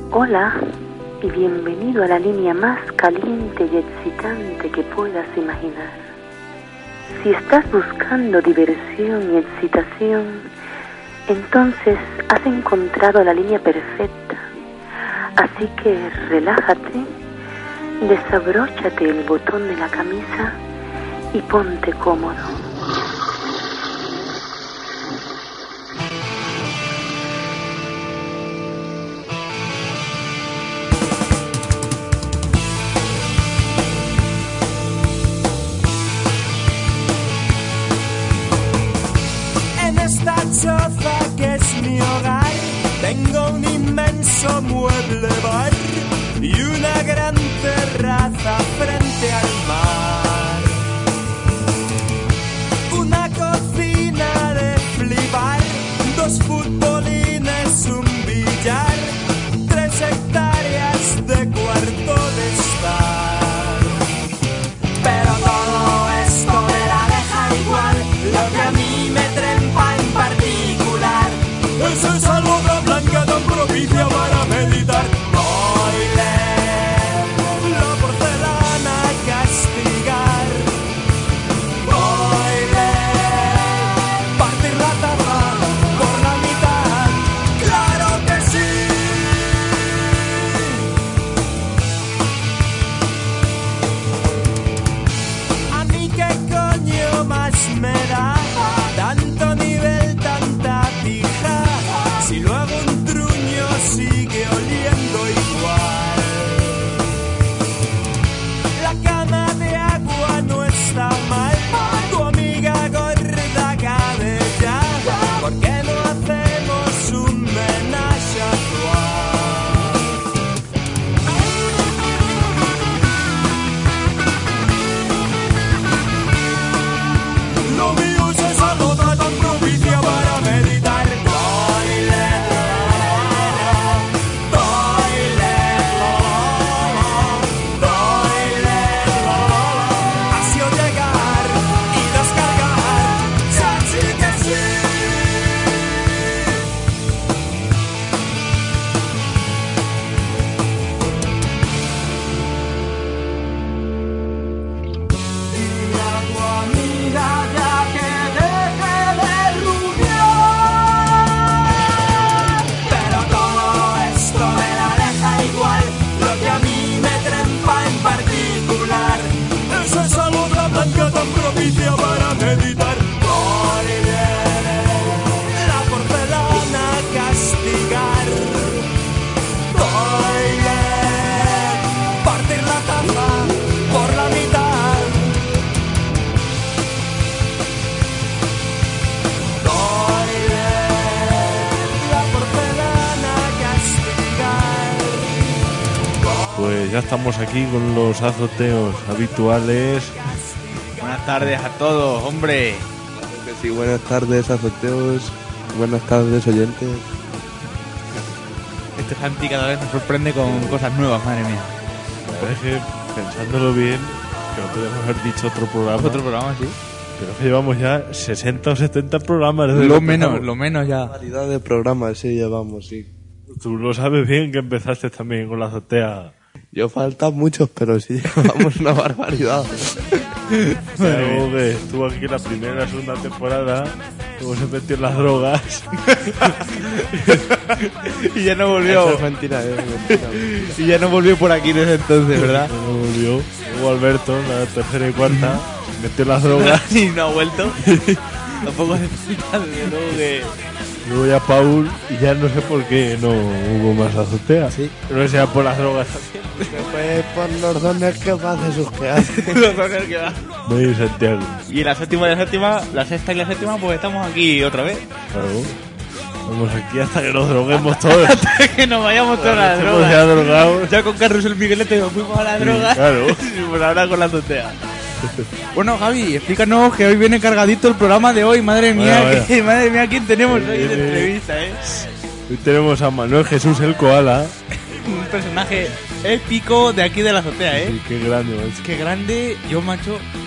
Hola y bienvenido a la línea más caliente y excitante que puedas imaginar. Si estás buscando diversión y excitación, entonces has encontrado la línea perfecta. Así que relájate, desabróchate el botón de la camisa y ponte cómodo. Esta choza que es mi hogar, tengo un inmenso mueble bar y una gran terraza frente al mar. Una cocina de flipar, 2 futbolines, un billar, 3 hectáreas de cuarto de estar. Pero todo esto me la deja igual, lo que a mí me trempa en particular es esa luna blanca tan propicia para meditar. Oiler la porcelana castigar, oiler partir la taza por la mitad, claro que sí. A mí qué coño más me da tanto nivel, tanta pija, si luego un truño sigue oliendo igual. La cama de agua no está mal, tu amiga gorda cabella, ¿por qué no hacemos un menage à trois? Lo mío es esa nota tan propicia para meditar. Toilet, ha sido llegar y descargar, sí que sí. Dile a tu amiga ya que deje de rumiar. Pero todo esto me la deja igual, lo que a mí me trempa en particular es esa luna blanca tan propicia para meditar. Oiler la porcelana castigar, oiler partir la taza por la mitad, oiler la porcelana castigar. Pues ya estamos aquí con los azoteos habituales. Buenas tardes a todos, hombre. Claro que sí, buenas tardes, azoteos. Buenas tardes, oyentes. Este Santi cada vez nos sorprende con cosas nuevas, madre mía. Es que, pensándolo bien, que no podemos haber dicho otro programa, Otro programa, sí. pero que llevamos ya 60 o 70 programas. desde Lo que menos empezamos. ya. Variedad de programas, sí, llevamos, sí. Tú lo sabes bien que empezaste también con la azotea. Yo faltan muchos, pero sí llevamos una barbaridad. Algo que estuvo aquí la primera, segunda temporada, luego se metió en las drogas. Y ya no Eso volvió. es mentira, mentira. Y ya no volvió por aquí desde entonces, ¿verdad? No volvió. Luego Alberto, la tercera y cuarta, se metió en las drogas. Y no ha vuelto. Tampoco hace falta, desde luego que... Luego ya Paul, y ya no sé por qué no hubo más azotea. Sí. Pero que sea por las drogas. Pues por los dones que hace sus que hace. Los dones que va. Muy Santiago. Y en la séptima y la séptima, la sexta y la séptima, pues estamos aquí otra vez. Claro. Vamos aquí hasta que nos droguemos todos. Hasta que nos vayamos todas las Estamos ya drogas. drogados. Ya con Carlos el Miguelete nos fuimos a la droga. claro. Y pues ahora con la azotea. Bueno, Javi, explícanos que hoy viene cargadito el programa de hoy. Madre mía, Vaya. que, madre mía, ¿quién tenemos hoy de Viene- entrevista, Hoy tenemos a Manuel Jesús el Koala. Un personaje épico de aquí de la azotea, Sí, qué grande, macho. Qué grande, yo, macho.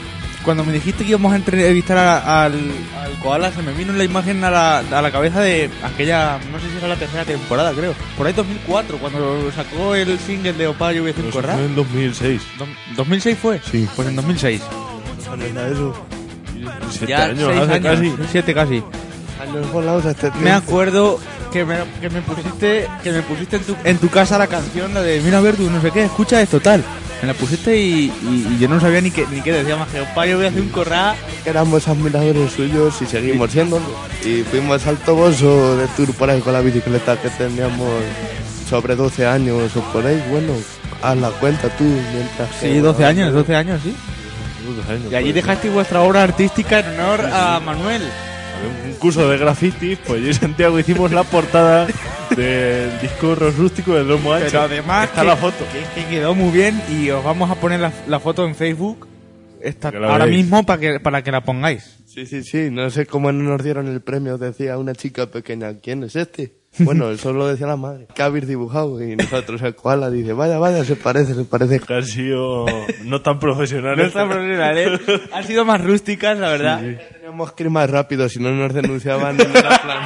cuando me dijiste que íbamos a entrevistar al koala, se me vino la imagen a la cabeza de aquella, no sé si era la tercera temporada, creo. Por ahí 2004, cuando sacó el single de Opa, yo voy a hacer un Eso corral. fue en 2006. ¿2006 fue? Sí. Pues en 2006. Eso. 7 Ya años, 6 hace años, casi. 7 casi. Años volados a este Me tiempo. acuerdo que me pusiste en tu casa la canción, la de Mira Verdu, no sé qué, escucha esto, tal. Me la pusiste y yo no sabía ni qué decía más que Opa, yo voy a hacer un corral. Éramos admiradores suyos y seguimos siendo. Y fuimos al Toboso de tour por ahí con la bicicleta que teníamos sobre 12 años o por ahí. Bueno, haz la cuenta tú mientras que... Sí, 12 años, sí. 12 años, Y allí pues. dejasteis vuestra obra artística en honor a Manuel. Había un curso de graffiti, pues yo y Santiago hicimos la portada del disco Rock Rústico de Lomo Ancho. Pero además está la foto. que quedó muy bien y os vamos a poner la foto en Facebook Que la ahora veáis. mismo para que la pongáis. Sí, no sé cómo no nos dieron el premio, decía una chica pequeña, ¿quién es este? Bueno, eso lo decía la madre, que habéis dibujado, y nosotros el koala dice, vaya, se parece. Que han sido no tan profesionales. No está profesional, ¿eh? Han sido más rústicas, la verdad. Teníamos que ir más rápido, si no nos denunciaban en la plan.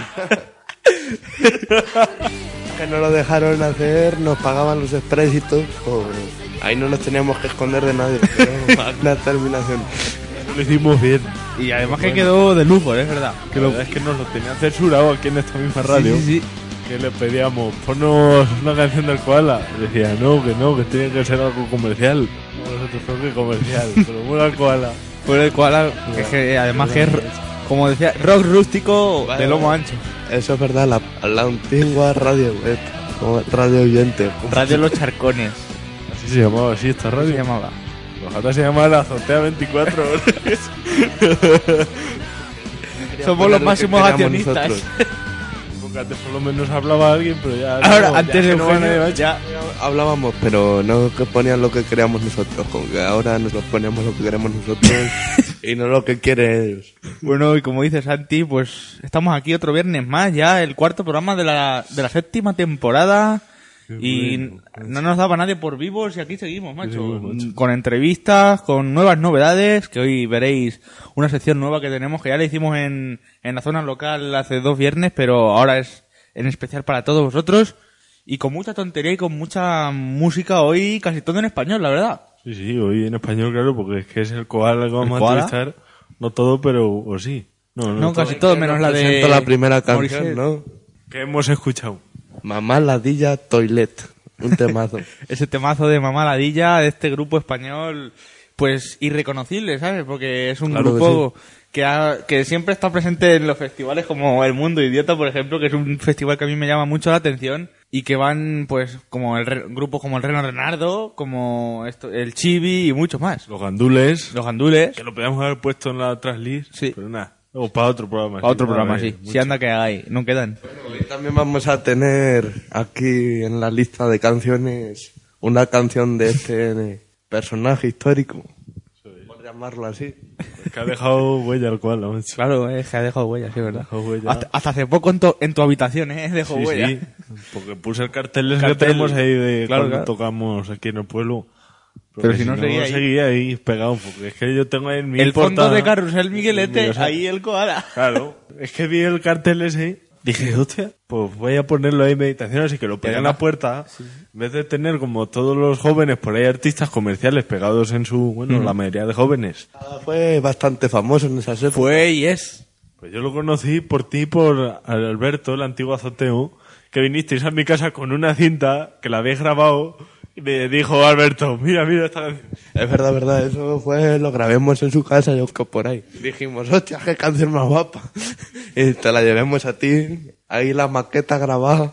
Que no lo dejaron hacer, nos pagaban los exprésitos, pues ahí no nos teníamos que esconder de nadie, pero una terminación. Lo hicimos bien. Y además que quedó de lujo, es verdad. Que la verdad es que nos lo tenían censurado aquí en esta misma radio. Sí. Que le pedíamos, ponnos una canción del koala. Y decía, no, que tiene que ser algo comercial. Nosotros creo que comercial, pero bueno al koala. Por el koala, que además que es, como decía, rock rústico Vale, de lomo vale. ancho. Eso es verdad, la antigua radio, como radio oyente. Radio Los Charcones, Así se llamaba, así esta se radio. llamaba. Ojalá se llamaba La Azotea 24 horas. Somos los máximos Queramos accionistas. nosotros. Porque antes por lo menos hablaba alguien, pero ya... Ahora, no, antes ya de que no va nadie, Eugenio, macho. ya... Hablábamos, pero no que ponían lo que queríamos nosotros, como que ahora nos ponemos lo que queremos nosotros y no lo que quieren ellos. Bueno, y como dice Santi, pues estamos aquí otro viernes más, ya el cuarto programa de la 7ª temporada. Y bueno, no nos daba nadie por vivos y aquí seguimos, macho. seguimos, macho. Con entrevistas, con nuevas novedades, que hoy veréis una sección nueva que tenemos, que ya la hicimos en la zona local hace 2 viernes, pero ahora es en especial para todos vosotros. Y con mucha tontería y con mucha música hoy, casi todo en español, la verdad. Sí, hoy en español, claro, porque es que es el koala que vamos a koala? entrevistar. No todo, pero o sí. No, casi todo, menos la de... Presento la primera canción, Morissette. ¿no? Que hemos escuchado. Mamá Ladilla Toilet, un temazo. Ese temazo de Mamá Ladilla, de este grupo español, pues irreconocible, ¿sabes? Porque es un Claro que grupo que siempre está presente en los festivales como El Mundo Idiota, por ejemplo, que es un festival que a mí me llama mucho la atención y que van, pues, como grupos como el Reno Renardo, como el Chibi y muchos más. Los gandules. Los Gandules, Que lo podíamos haber puesto en la tracklist. Sí. Pero nada. O para otro programa. para otro sí, programa, a ver, sí. mucho. Si anda que hay, no quedan. Hoy también vamos a tener aquí en la lista de canciones una canción de este personaje histórico, por llamarlo así. Es que ha dejado huella el koala, macho. Claro, es que ha dejado huellas, sí, es verdad. Dejado huella. Hasta hace poco en tu habitación, dejó Sí, huella. sí. Porque puse el cartel ese Cartel. que tenemos ahí de Claro, cuando claro. tocamos aquí en el pueblo. Pero si no, seguía ahí. pegado, porque es que yo tengo ahí en mi El fondo portada- de Carrusel Miguelete, O sea, ahí el koala. Claro, es que vi el cartel ese, dije, hostia, pues voy a ponerlo ahí en meditación, así que lo pegué en la puerta, en vez de tener como todos los jóvenes, por ahí artistas comerciales pegados en su, bueno, la mayoría de jóvenes. Fue bastante famoso en esas épocas. Fue y es. Pues yo lo conocí por ti, por Alberto, el antiguo azoteo, que vinisteis a mi casa con una cinta que la habéis grabado y me dijo Alberto, mira esta canción. Es verdad, eso fue, lo grabemos en su casa, yo que por ahí. Dijimos, hostia, qué canción más guapa. Y te la llevemos a ti, ahí la maqueta grabada.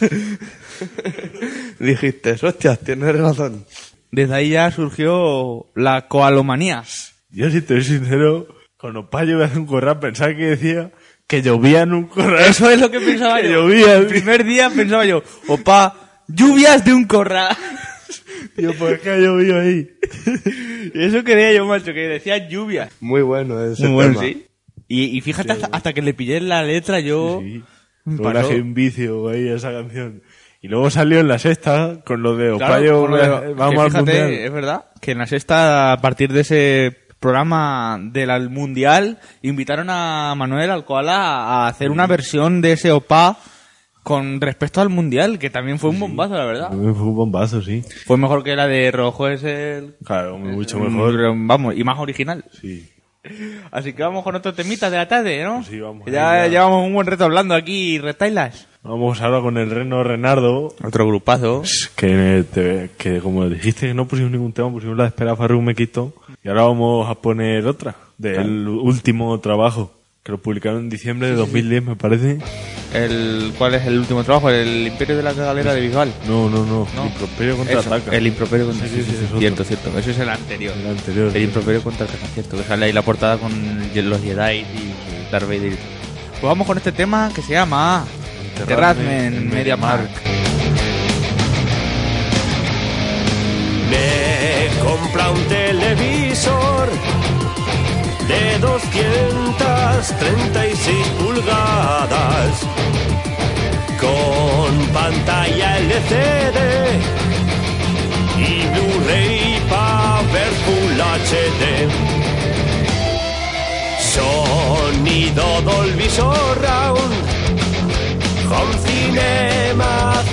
Dijiste, hostia, tienes razón. Desde ahí ya surgió la koalomanía. Yo, si te soy sincero, con Opayo voy a hacer un corral, pensaba que decía que llovía en un corral. Eso es lo que pensaba Que yo. llovía. El primer día pensaba yo, opa, lluvias de un corral. Tío, pues que ha llovido ahí. Y eso quería yo, macho, que decía lluvia. Muy bueno ese Muy bueno, tema. sí. Y fíjate, hasta que le pillé la letra yo... Sí. me Luego pasó. le un vicio ahí a esa canción. Y luego salió en la sexta con lo de Claro, Opayo, con lo de- vamos que al fíjate, mundial. es verdad, que en la sexta, a partir de ese programa del Mundial, invitaron a Manuel Alcoala a hacer una versión de ese OPA con respecto al Mundial, que también fue un bombazo, la verdad. Fue un bombazo, sí. Fue mejor que la de Rojo, es el... Claro, mucho mejor. Vamos, y más original. Sí. Así que vamos con otro temita de la tarde, ¿no? Sí, vamos. Ya llevamos un buen reto hablando aquí, Retailas. Vamos ahora con el Reno Renardo. Otro grupazo. Que como dijiste que no pusimos ningún tema, pusimos la de Espera Farru me quito. Y ahora vamos a poner otra, del último trabajo, que lo publicaron en diciembre de 2010, me parece. ¿Cuál es el último trabajo? ¿El Imperio de la Galera de Bisbal? No. Improperio contraataca. El Improperio contra Sí, es otro. Cierto. Eso es el anterior. El anterior. El Improperio contraataca, cierto. Que sale ahí la portada con los Jedi y Darth Vader. Pues vamos con este tema que se llama Enterradme en MediaMarkt. Me compra un televisor de 236 pulgadas con pantalla LCD y Blu-ray para ver Full HD. Sonido Dolby Surround, Home Cinema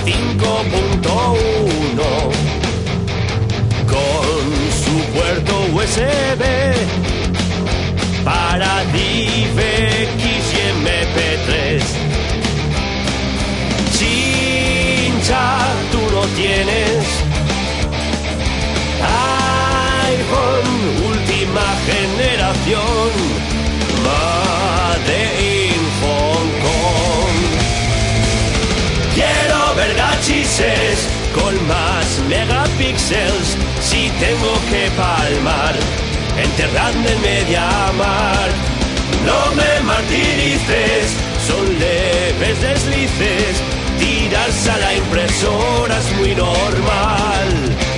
5.1 con su puerto USB para DivX y MP3. Chincha, tú no tienes iPhone última generación, Made in Hong Kong. Quiero ver gachises con más megapíxeles. Si tengo que palmar, enterradme en MediaMarkt. No me martirices, son leves deslices. Tirarse a la impresora es muy normal.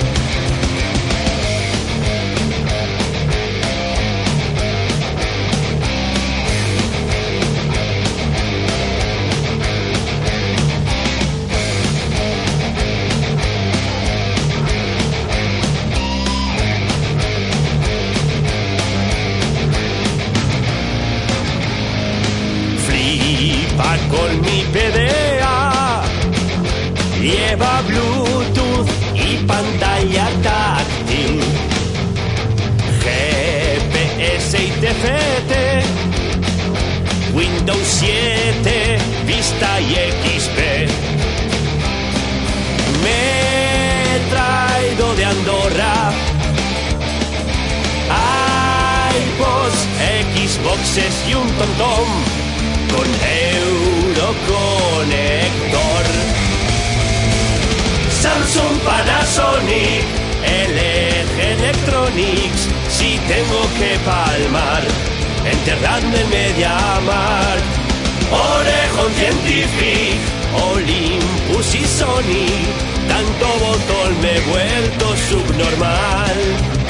Con mi PDA lleva Bluetooth y pantalla táctil, GPS y TFT, Windows 7, Vista y XP. Me he traído de Andorra iPods, Xboxes y un TomTom con Euroconector. Samsung, Panasonic, LG Electronics. Si tengo que palmar, enterradme en MediaMarkt. Orejón Scientific, Olympus y Sony. Tanto botón me he vuelto subnormal.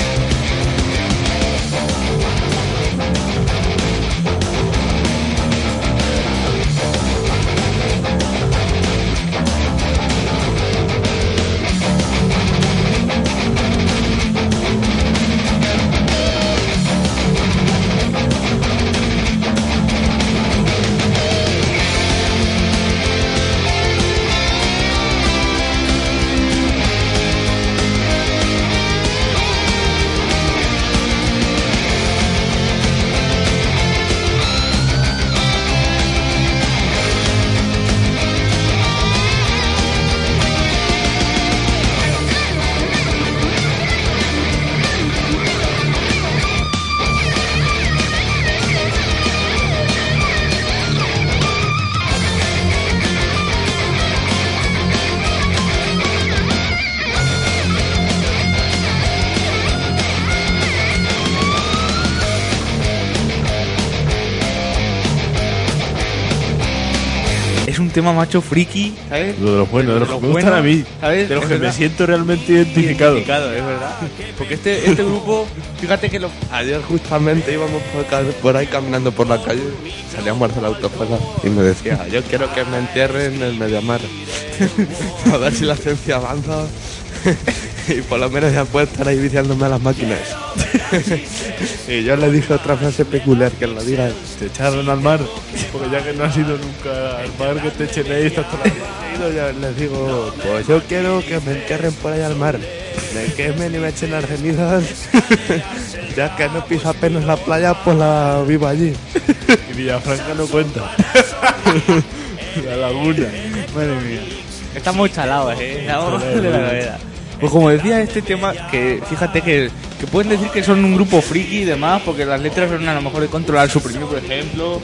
Tema macho friki, ¿sabes? Lo de los buenos, de los que me gustan a mí, ¿sabes? de los Es que me verdad. siento realmente identificado. Es verdad. Porque este grupo, fíjate que Ayer justamente íbamos por ahí caminando por la calle, salíamos de la autoescuela y me decía, yo quiero que me entierren en el MediaMarkt. A ver si la ciencia avanza. Y por lo menos ya puedo estar ahí viciándome a las máquinas. Y yo le dije otra frase peculiar, que lo diga. Te echaron al mar, porque ya que no has ido nunca al mar, que te echen ahí, estás toda la vida. Yo les digo, pues yo quiero que me entierren por ahí al mar. Me quemen y me echen las cenizas. Ya que no piso apenas la playa, pues la vivo allí. Y Villafranca no cuenta. La laguna. Madre mía. Estamos chalados, Estamos de la cabeza. Pues como decía, este tema, que fíjate que pueden decir que son un grupo friki y demás, porque las letras son a lo mejor de Controlar Suprimir, por ejemplo.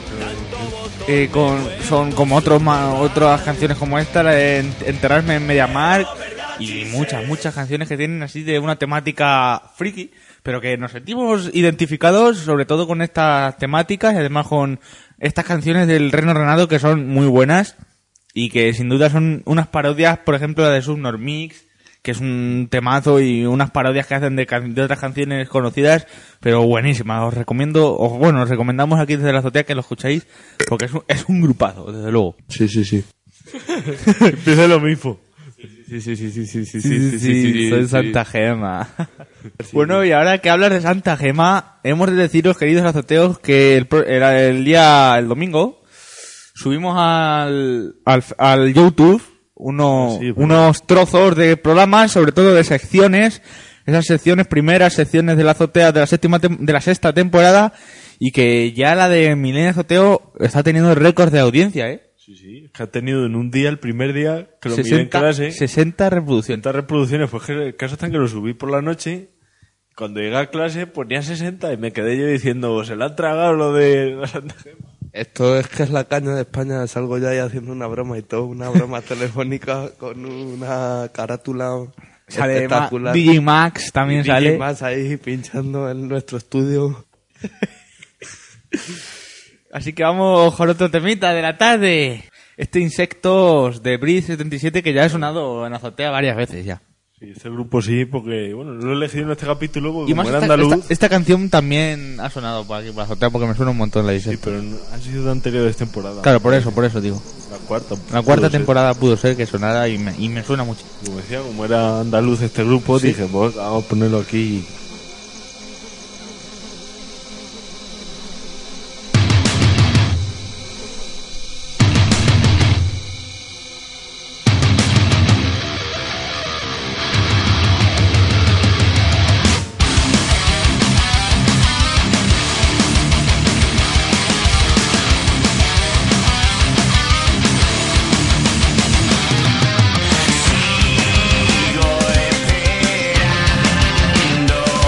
Son como otras canciones como esta, la de Enterrarme en MediaMarkt, y muchas canciones que tienen así de una temática friki, pero que nos sentimos identificados sobre todo con estas temáticas y además con estas canciones del Reno Renado, que son muy buenas y que sin duda son unas parodias, por ejemplo la de Subnormix, que es un temazo, y unas parodias que hacen de otras canciones conocidas, pero buenísimas. Os recomendamos aquí desde la azotea que lo escuchéis, porque es un grupazo, desde luego. Sí. Empieza lo mismo. Sí, soy Santa Gema. Bueno, y ahora que hablas de Santa Gema, hemos de deciros, queridos azoteos, que el domingo subimos al YouTube unos trozos de programas, sobre todo de secciones, esas secciones, primeras secciones de la azotea de la sexta temporada, y que ya la de Milenio Azoteo está teniendo récords de audiencia, Sí, que ha tenido en un día, el primer día, que lo miré en clase, 60 reproducciones. 60 reproducciones, pues que el caso está en que lo subí por la noche, cuando llegué a clase ponía 60 y me quedé yo diciendo, se le han tragado lo de la Santa Gema. Esto es que es la caña de España. Salgo yo ahí haciendo una broma y todo, una broma telefónica con una carátula espectacular. DJ Max también sale. DJ Max ahí pinchando en nuestro estudio. Así que vamos con otro temita de la tarde. Insectos de Breeze 77, que ya he sonado en azotea varias veces ya. Sí, este grupo sí, porque bueno, lo he elegido en este capítulo porque y más como era andaluz. Esta canción también ha sonado por aquí, por la azotea, porque me suena un montón la Sí, Insectos. pero han sido de anteriores temporadas. Claro, por eso digo. La cuarta Temporada pudo ser que sonara y me suena mucho. Como decía, como era andaluz este grupo, Sí. dije, pues vamos a ponerlo aquí. Sigo esperando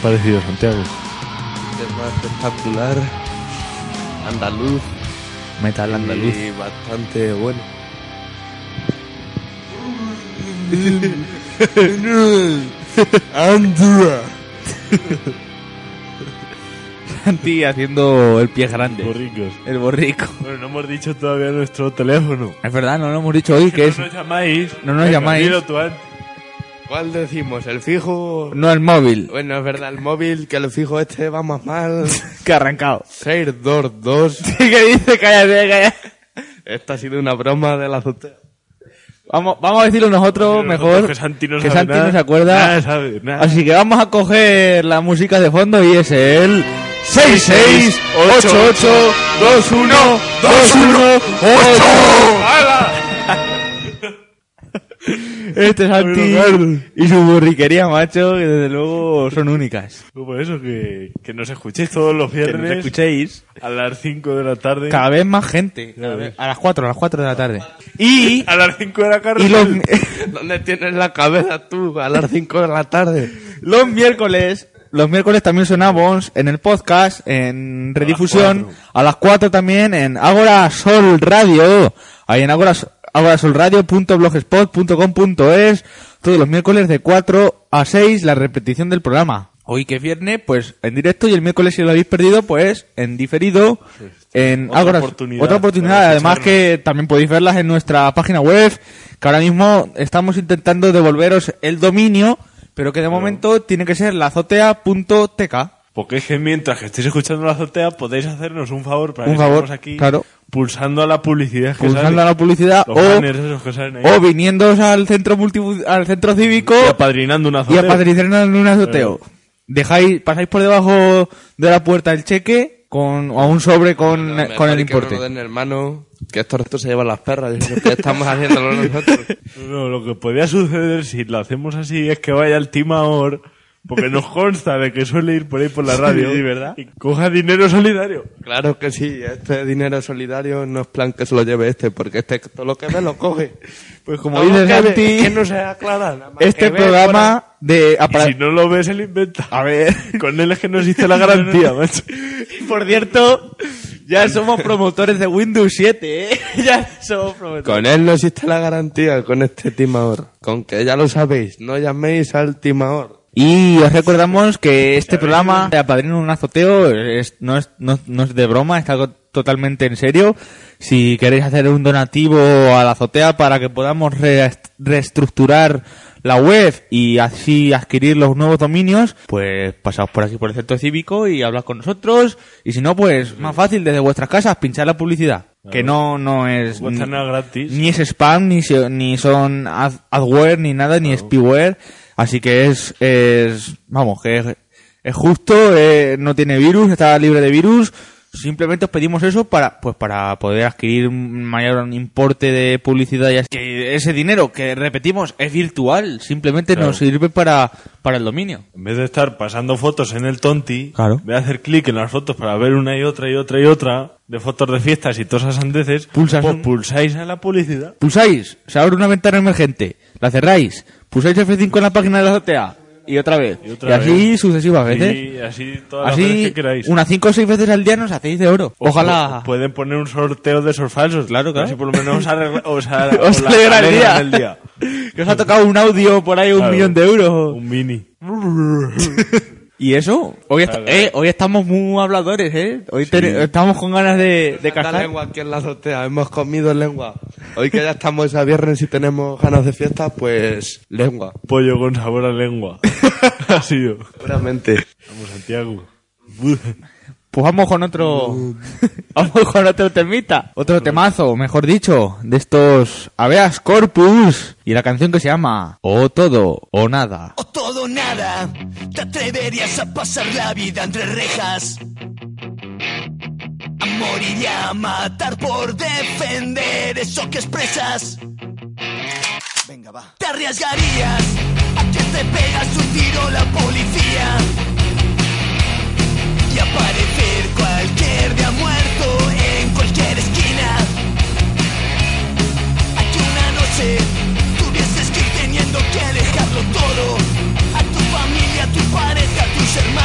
parecido, Santiago? Tema espectacular, andaluz, Metal andaluz. y bastante bueno. Santi haciendo el pie grande. Borricos. El borrico. Bueno, no hemos dicho todavía nuestro teléfono. Es verdad, no lo hemos dicho hoy, que es... No nos llamáis. No nos Venga, llamáis. dilo tú antes. ¿Cuál decimos? ¿El fijo? No el móvil, Bueno, es verdad, el móvil, que el fijo este va más mal. que ha arrancado. 622. ¿Qué dice? Cállate. Esta ha sido una broma de la azotea. Vamos a decirlo nosotros mejor. Que Santi no que sabe Santi nada. no se acuerda. Nada sabe, nada. Así que vamos a coger la música de fondo y es el 6688212128. Este es Santi y su borriquería, macho, que desde luego son únicas. Por eso que nos escuchéis todos los Que nos viernes escuchéis a las 5 de la tarde. cada vez más gente. A las 4 de la tarde. Y, A las 5 de la tarde. y ¿Dónde tienes la cabeza tú? A las 5 de la tarde. los miércoles también sonamos en el podcast, en redifusión, a las 4 también en Ágora Sol Radio. Ahí en agorasolradio.blogspot.com.es, todos los miércoles de 4 a 6 la repetición del programa. Hoy que es viernes, pues en directo, y el miércoles, si lo habéis perdido, pues en diferido, en Otra Ágora. oportunidad Otra oportunidad, para además que también podéis verlas en nuestra página web, que ahora mismo estamos intentando devolveros el dominio, pero que de momento tiene que ser lazotea.tk. Porque es que mientras que estéis escuchando la azotea podéis hacernos un favor para Un que favor, sigamos aquí claro. pulsando a la publicidad que Pulsando sale. a la publicidad Los o banners esos que salen ahí. viniéndoos al centro al centro cívico Y apadrinando una y azotea. apadrinando en un azoteo. Pasáis por debajo de la puerta el cheque con o un sobre con el Que importe. no lo den, hermano, que estos restos se llevan las perras. Es lo que estamos haciéndolo nosotros. No, lo que podría suceder si lo hacemos así es que vaya el timador, porque nos consta de que suele ir por ahí por la radio, Sí, ¿verdad? y coja dinero solidario. Claro que sí, este dinero solidario no es plan que se lo lleve este, porque este todo lo que ve lo coge. Pues como Todo lo dice que ve, Santi, es que no se aclara nada más este que ve programa de... Y si no lo ve, se lo inventa. A ver... Con él es que no existe la garantía, macho. Por cierto, ya somos promotores de Windows 7, ¿eh? Ya somos promotores. Con él no existe la garantía, con este timador. Con que ya lo sabéis, no llaméis al timador. Y os recordamos que este programa de Apadrino un Azoteo no es de broma, es algo totalmente en serio. Si queréis hacer un donativo a la azotea para que podamos reestructurar la web y así adquirir los nuevos dominios, pues pasaos por aquí por el centro cívico y hablad con nosotros. Y si no, pues más fácil, desde vuestras casas, pinchar la publicidad. Que no es... No cuesta nada gratis. Ni es spam, ni son adware, ni nada, ni spyware. Así que vamos, que es justo, no tiene virus, está libre de virus. Simplemente os pedimos eso para poder adquirir un mayor importe de publicidad, y así que ese dinero que repetimos es virtual, simplemente nos sirve para el dominio. En vez de estar pasando fotos en el tonti, Claro. en vez de hacer clic en las fotos para ver una y otra y otra y otra de fotos de fiestas y todas esas sandeces, Pulsas pues un- pulsáis en la publicidad. Pulsáis, se abre una ventana emergente, la cerráis, pulsáis F5 en la página de la azotea y otra vez. Y, otra así vez. sucesivas veces. Y así todas las veces Así, que queráis. unas 5 o 6 veces al día nos hacéis de oro. Ojalá. Pueden poner un sorteo de esos falsos. Claro. Así por lo menos os Os alegra el día. el día. Que os ha tocado un audio por ahí, Claro. 1 millón de euros. Un mini. ¿Y eso? Hoy estamos muy habladores, ¿eh? Hoy estamos con ganas de La cascar. lengua aquí en la azotea, hemos comido lengua. Hoy que ya estamos a viernes y tenemos ganas de fiesta, pues lengua, Pollo con sabor a lengua. Ha sido. seguramente. Vamos, Santiago. Pues vamos con otro... vamos con otro temita. Otro temazo, mejor dicho, de estos Habeas Corpus. Y la canción que se llama O Todo o Nada. O todo o nada, te atreverías a pasar la vida entre rejas, a morir y a matar por defender eso que expresas. Venga, va. Te arriesgarías a que te pegas un tiro la policía y aparecer cualquier día muerto en cualquier esquina. A que una noche tuvieses que ir teniendo que dejarlo todo, a tu familia, a tu pareja, a tus hermanos.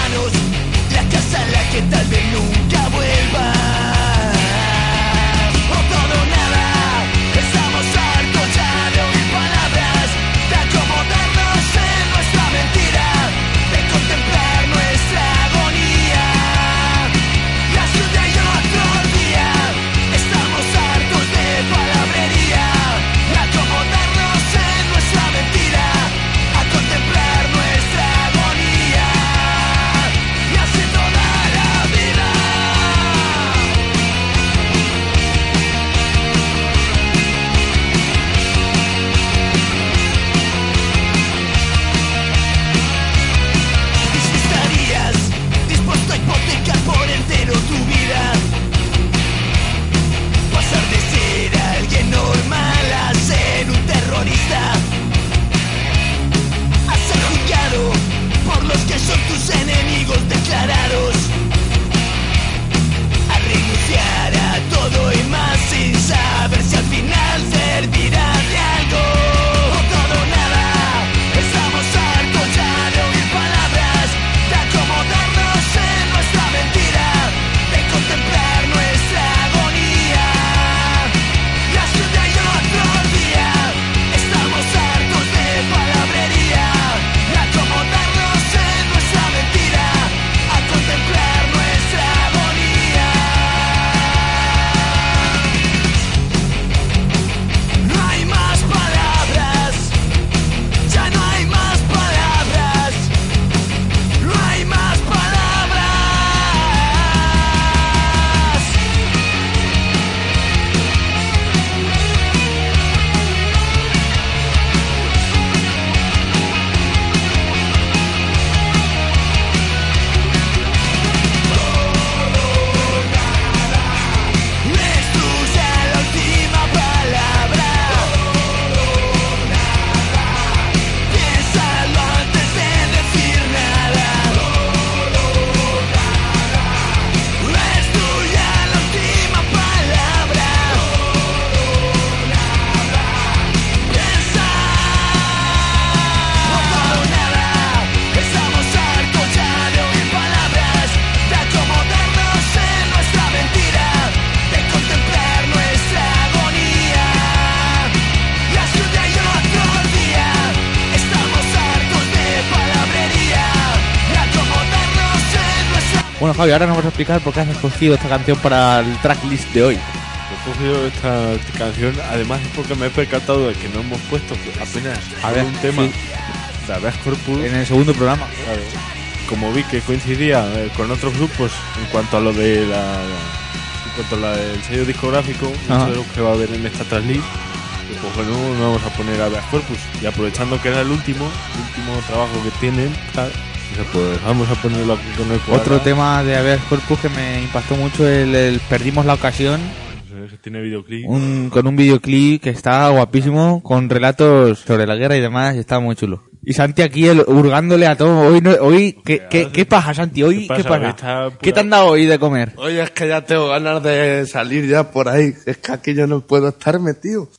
Bueno, Javi, ahora nos vas a explicar por qué has escogido esta canción para el tracklist de hoy. He cogido esta canción, además es porque me he percatado de que no hemos puesto apenas un tema de Habeas Corpus en el segundo programa. Claro. Como vi que coincidía con otros grupos en cuanto a lo de del sello discográfico, muchos de los que va a haber en esta tracklist, pues bueno, no vamos a poner Habeas Corpus. Y aprovechando que era el último trabajo que tienen, pues vamos a ponerlo aquí con el Koala. Otro tema de Habeas Corpus que me impactó mucho, el Perdimos la ocasión. Tiene videoclip. Con un videoclip que está guapísimo, con relatos sobre la guerra y demás, y está muy chulo. Y Santi aquí hurgándole a todo. ¿Qué pasa, Santi? Hoy, ¿qué pasa? ¿Qué te han dado hoy de comer? Oye, es que ya tengo ganas de salir ya por ahí. Es que aquí yo no puedo estar metido.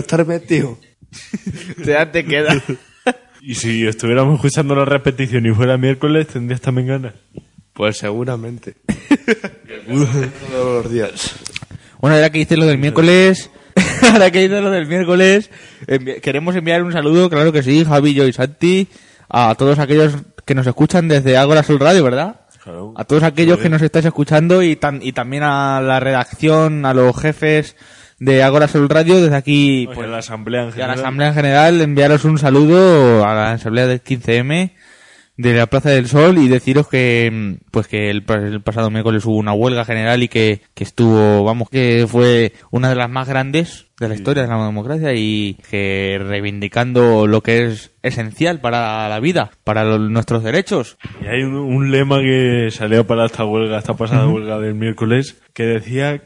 Te queda. Y si estuviéramos escuchando la repetición y fuera miércoles, ¿tendrías también ganas? Pues seguramente. Todos los días. Bueno, ahora que dices lo del miércoles, queremos enviar un saludo, claro que sí, Javi, yo y Santi, a todos aquellos que nos escuchan desde Ágora Sol Radio, ¿verdad? Claro. A todos aquellos que nos estáis escuchando y también a la redacción, a los jefes de Ágora Sol Radio, desde aquí, pues, a la Asamblea en y general. a la Asamblea en general, enviaros un saludo a la Asamblea del 15M de la Plaza del Sol y deciros que el pasado miércoles hubo una huelga general y que fue una de las más grandes de la historia de la democracia y que reivindicando lo que es esencial para la vida, para nuestros derechos. Y hay un lema que salió para esta pasada huelga del miércoles, que decía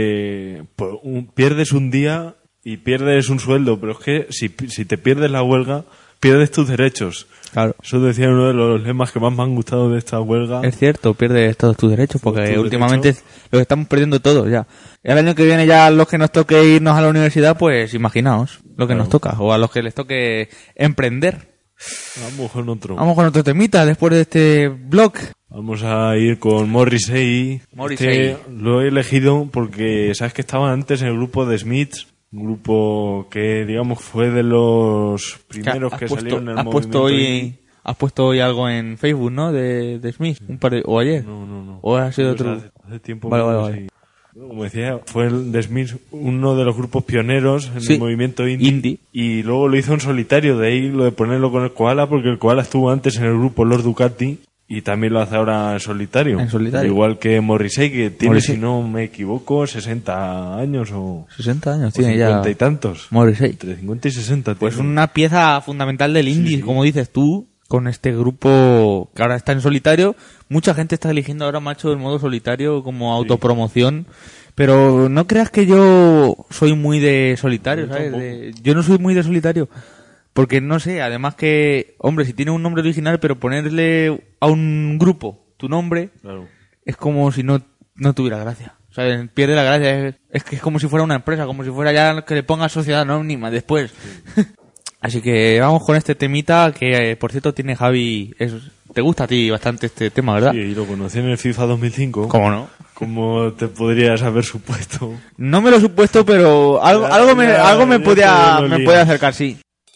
que pierdes un día y pierdes un sueldo, pero es que si te pierdes la huelga, pierdes tus derechos. Claro. Eso decía uno de los lemas que más me han gustado de esta huelga. Es cierto, pierdes todos tus derechos porque últimamente los estamos perdiendo todos ya. El año que viene ya los que nos toque irnos a la universidad, pues imaginaos lo que nos toca, o a los que les toque emprender. Vamos con otro. Vamos con otro temita después de este blog. Vamos a ir con Morrissey. Lo he elegido porque sabes que estaba antes en el grupo de Smiths. Un grupo que, digamos, fue de los primeros que salieron en el movimiento. Has puesto hoy algo en Facebook, ¿no? De Smith, o ayer. No. ¿O ha sido otro? Hace tiempo. Vale. Como decía, fue el de Smith uno de los grupos pioneros en el movimiento indie. Y luego lo hizo en solitario, de ahí lo de ponerlo con el Koala, porque el Koala estuvo antes en el grupo Lord Ducati. Y también lo hace ahora en solitario. Igual que Morrissey, que tiene, si no me equivoco, 60 años o... 60 años tiene ya. 50 y tantos. Morrissey. Entre 50 y 60. Pues una pieza fundamental del indie, como dices tú, con este grupo que ahora está en solitario. Mucha gente está eligiendo ahora, macho, el modo solitario como autopromoción. Pero no creas que yo soy muy de solitario, ¿sabes? Yo no soy muy de solitario. Porque no sé, además que, hombre, si tiene un nombre original, pero ponerle a un grupo tu nombre, claro, es como si no tuviera gracia. O sea, pierde la gracia. Es que es como si fuera una empresa, como si fuera ya que le ponga sociedad anónima después. Sí. Así que vamos con este temita que, por cierto, tiene Javi. Te gusta a ti bastante este tema, ¿verdad? Sí, y lo conocí en el FIFA 2005. ¿Cómo no? ¿Cómo te podrías haber supuesto? No me lo he supuesto, pero algo me puede acercar, sí.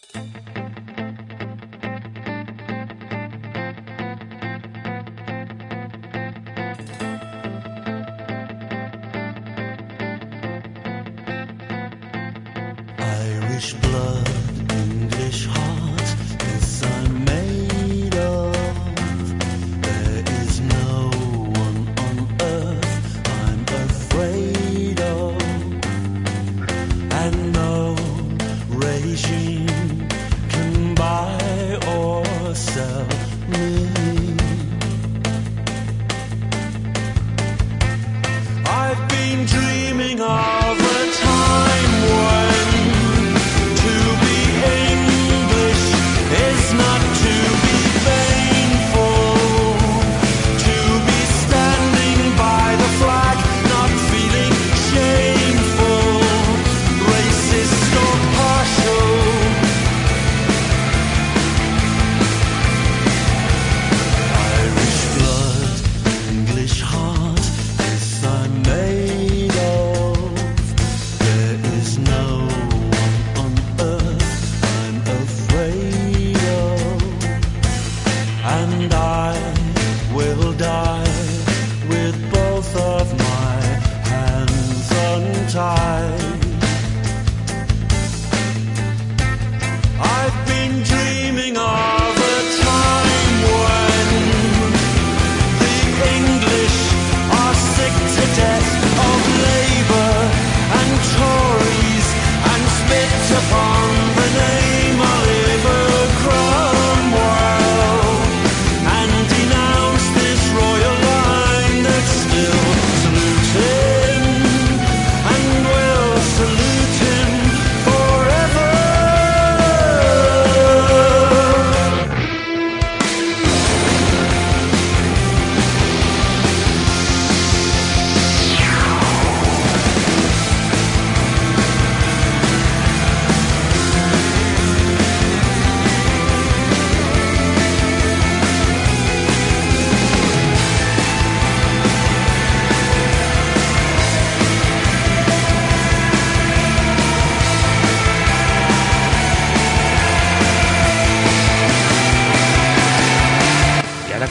Irish blood, English heart, this I'm made of. There is no one on earth I'm afraid of, and no regime can buy or sell me. I've been dreaming of a time when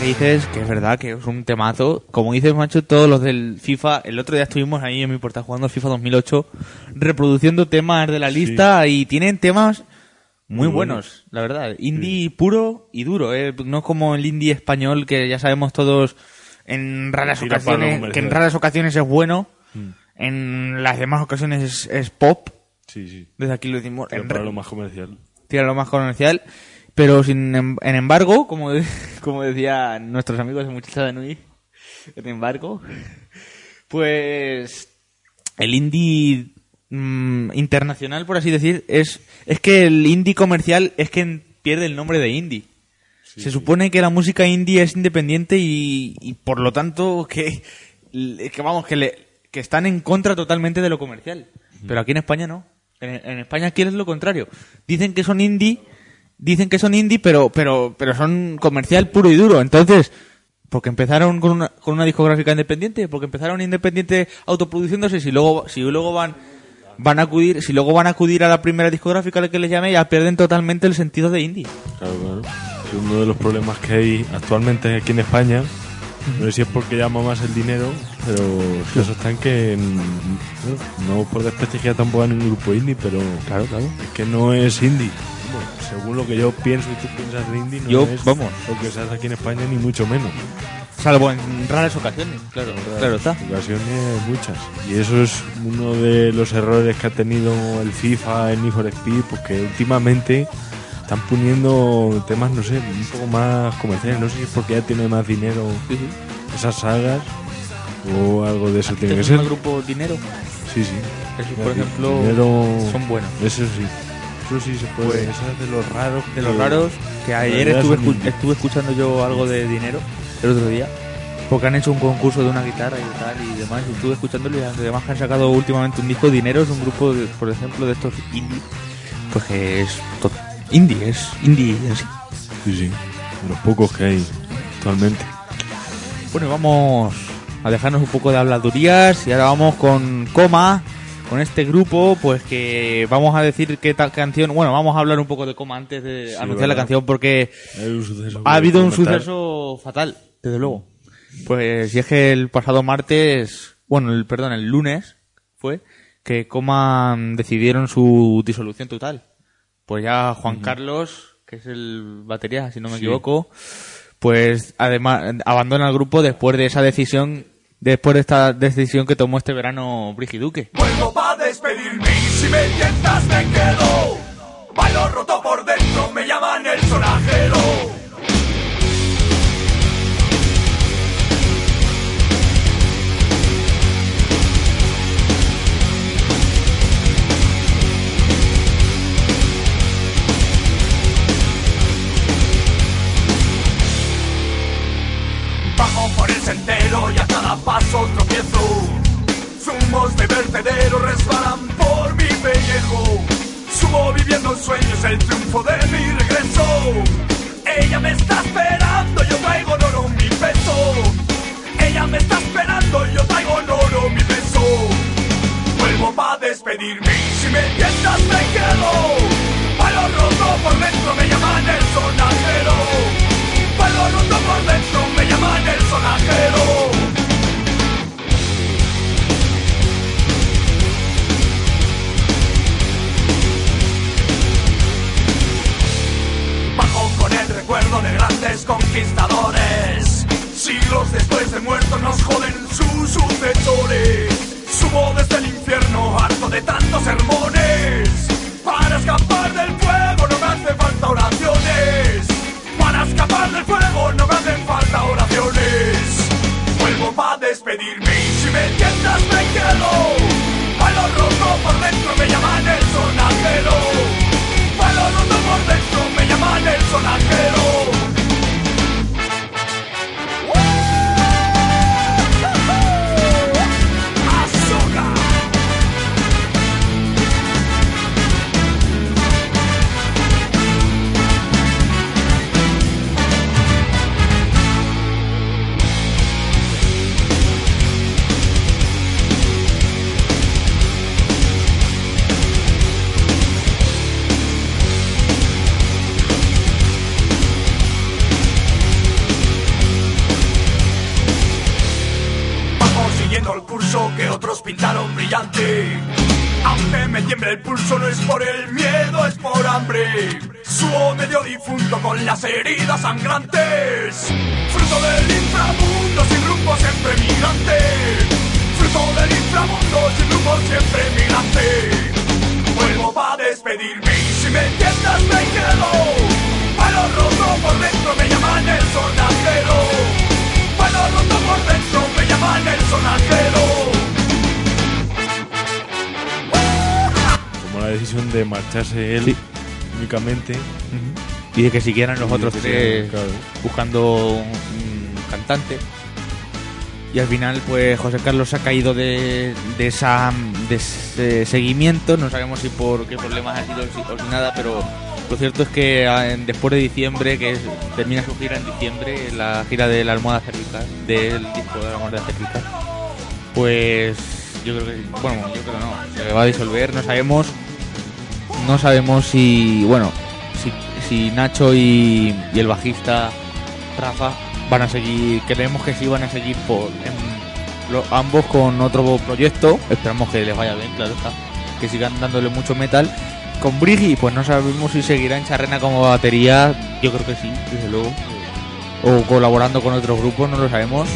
que dices, que es verdad que es un temazo. Como dices, macho, todos los del FIFA, el otro día estuvimos ahí en mi portal jugando FIFA 2008, reproduciendo temas de la lista y tienen temas muy buenos, la verdad. Indie puro y duro, no como el indie español que ya sabemos todos en raras ocasiones, que en raras ocasiones es bueno, en las demás ocasiones es pop. Sí. Desde aquí lo decimos. Tira lo más comercial. Tira lo más comercial. Pero en embargo, como decían nuestros amigos de Muchacha de Nui, en embargo, pues el indie internacional, por así decir, es que el indie comercial es que pierde el nombre de indie. Se supone que la música indie es independiente y por lo tanto que están en contra totalmente de lo comercial. Pero aquí en España no. En España quieren lo contrario. Dicen que son indie, pero son comercial puro y duro. Entonces, porque empezaron con una discográfica independiente, porque empezaron independiente autoproduciéndose, si luego van a acudir a la primera discográfica a la que les llame, ya pierden totalmente el sentido de indie. Claro. Es uno de los problemas que hay actualmente aquí en España. No sé si es porque llama más el dinero, pero eso está en que no por desprestigiar tampoco a ningún grupo indie, pero claro, es que no es indie. Según lo que yo pienso y tú piensas de indie, no es lo que se hace aquí en España, ni mucho menos. Salvo en raras ocasiones, claro está. Ocasiones muchas. Y eso es uno de los errores que ha tenido el FIFA, el Need for Speed, porque últimamente están poniendo temas, no sé, un poco más comerciales. No sé si es porque ya tiene más dinero esas sagas o algo de eso tiene que ser. ¿El grupo Dinero? Sí. Esos, por ejemplo, son buenos. Eso sí se puede. Eso es de los raros. De los raros, que ayer estuve escuchando yo algo de Dinero el otro día, porque han hecho un concurso de una guitarra y tal y demás, y estuve escuchándolo, y además que han sacado últimamente un disco. Dinero es un grupo, por ejemplo, de estos indie, pues que es indie en sí. Sí, de los pocos que hay actualmente. Bueno, vamos a dejarnos un poco de habladurías y ahora vamos con Coma, con este grupo, pues que vamos a decir qué tal canción. Bueno, vamos a hablar un poco de Coma antes de anunciar la canción, porque ha habido un suceso fatal, desde luego. Pues y es que el pasado martes, el lunes fue que Coma decidieron su disolución total. Pues ya Juan Carlos, que es el batería, si no me equivoco, pues además abandona el grupo después de esta decisión que tomó este verano Brigiduque. Vuelvo pa' despedirme y si me tientas me quedo. Bailo roto por dentro, me llaman el sonajero. Bajo por el sendero y a cada paso tropiezo. Zumos de vertedero resbalan por mi pellejo. Subo viviendo sueños el triunfo de mi regreso. Ella me está esperando, yo traigo en oro mi peso. Ella me está esperando, yo traigo en oro mi peso. Vuelvo pa' despedirme y si me tientas me quedo. Palo roto por dentro, me llaman el sonajero. Palo roto por dentro, me llaman el sonajero. Bajo con el recuerdo de grandes conquistadores. Siglos después de muertos nos joden sus sucesores. Subo desde el infierno harto de tantos sermones. Para escapar del fuego no me hace falta oraciones. Para escapar del fuego no me hacen falta oraciones. Vuelvo pa' despedirme y si me tientas me quedo. Palo roto por dentro, me llaman el sonajero. Palo roto por dentro, me llaman el sonajero. me tiembla el pulso no es por el miedo, es por hambre. Subo medio difunto con las heridas sangrantes. Fruto del inframundo, sin rumbo, siempre migrante. Fruto del inframundo, sin rumbo, siempre migrante. Vuelvo pa' despedirme y si me entiendas me quedo. Palo roto por dentro, me llaman el sonajero. Palo roto por dentro, me llaman el sonajero. La decisión de marcharse él únicamente y de que siguieran los otros tres claro, buscando un cantante, y al final pues José Carlos se ha caído de ese seguimiento. No sabemos si por qué problemas ha sido o si nada, pero lo cierto es que después de diciembre, termina su gira en diciembre, la gira de la almohada cervical, del disco de la almohada cervical, pues yo creo que se va a disolver. No sabemos si Nacho y el bajista Rafa van a seguir. Creemos que sí van a seguir ambos con otro proyecto. Esperamos que les vaya bien, claro está, que sigan dándole mucho metal. Con Brigi, pues no sabemos si seguirá en Charrena como batería. Yo creo que sí, desde luego. O colaborando con otros grupos, no lo sabemos.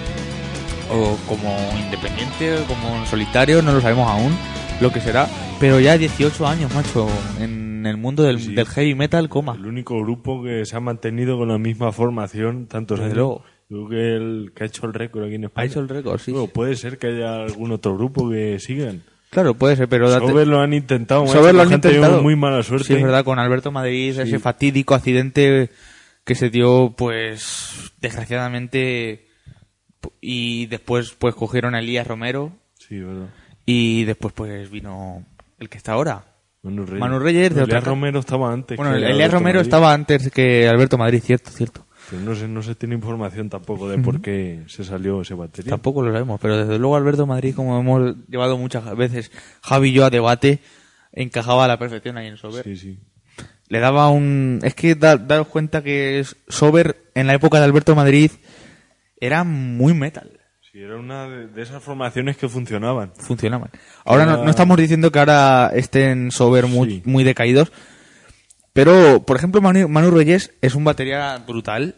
O como independiente, o como en solitario, no lo sabemos aún lo que será. Pero ya 18 años, macho, en el mundo del heavy metal, El único grupo que se ha mantenido con la misma formación tantos años. Luego. Creo que el que ha hecho el récord aquí en España. Ha hecho el récord, sí. Luego, puede ser que haya algún otro grupo que sigan. Claro, puede ser, pero... Sober lo han intentado. Sober lo han intentado. Muy mala suerte. Sí, es verdad, con Alberto Madrid, ese fatídico accidente que se dio, pues, desgraciadamente, y después, pues, cogieron a Elías Romero. Sí, verdad. Y después, pues, vino el que está ahora. Manu Reyes. De Elías Romero estaba antes. Bueno, Elías Romero estaba antes que Alberto Madrid, cierto. Pero no se tiene información tampoco de por qué se salió ese batería. Tampoco lo sabemos, pero desde luego Alberto Madrid, como hemos llevado muchas veces Javi y yo a debate, encajaba a la perfección ahí en Sober. Sí. Le daba es que daros cuenta que Sober en la época de Alberto Madrid era muy metal. Sí, era una de esas formaciones que funcionaban. Ahora no estamos diciendo que ahora estén Sober muy decaídos. Pero, por ejemplo, Manu Reyes es un batería brutal,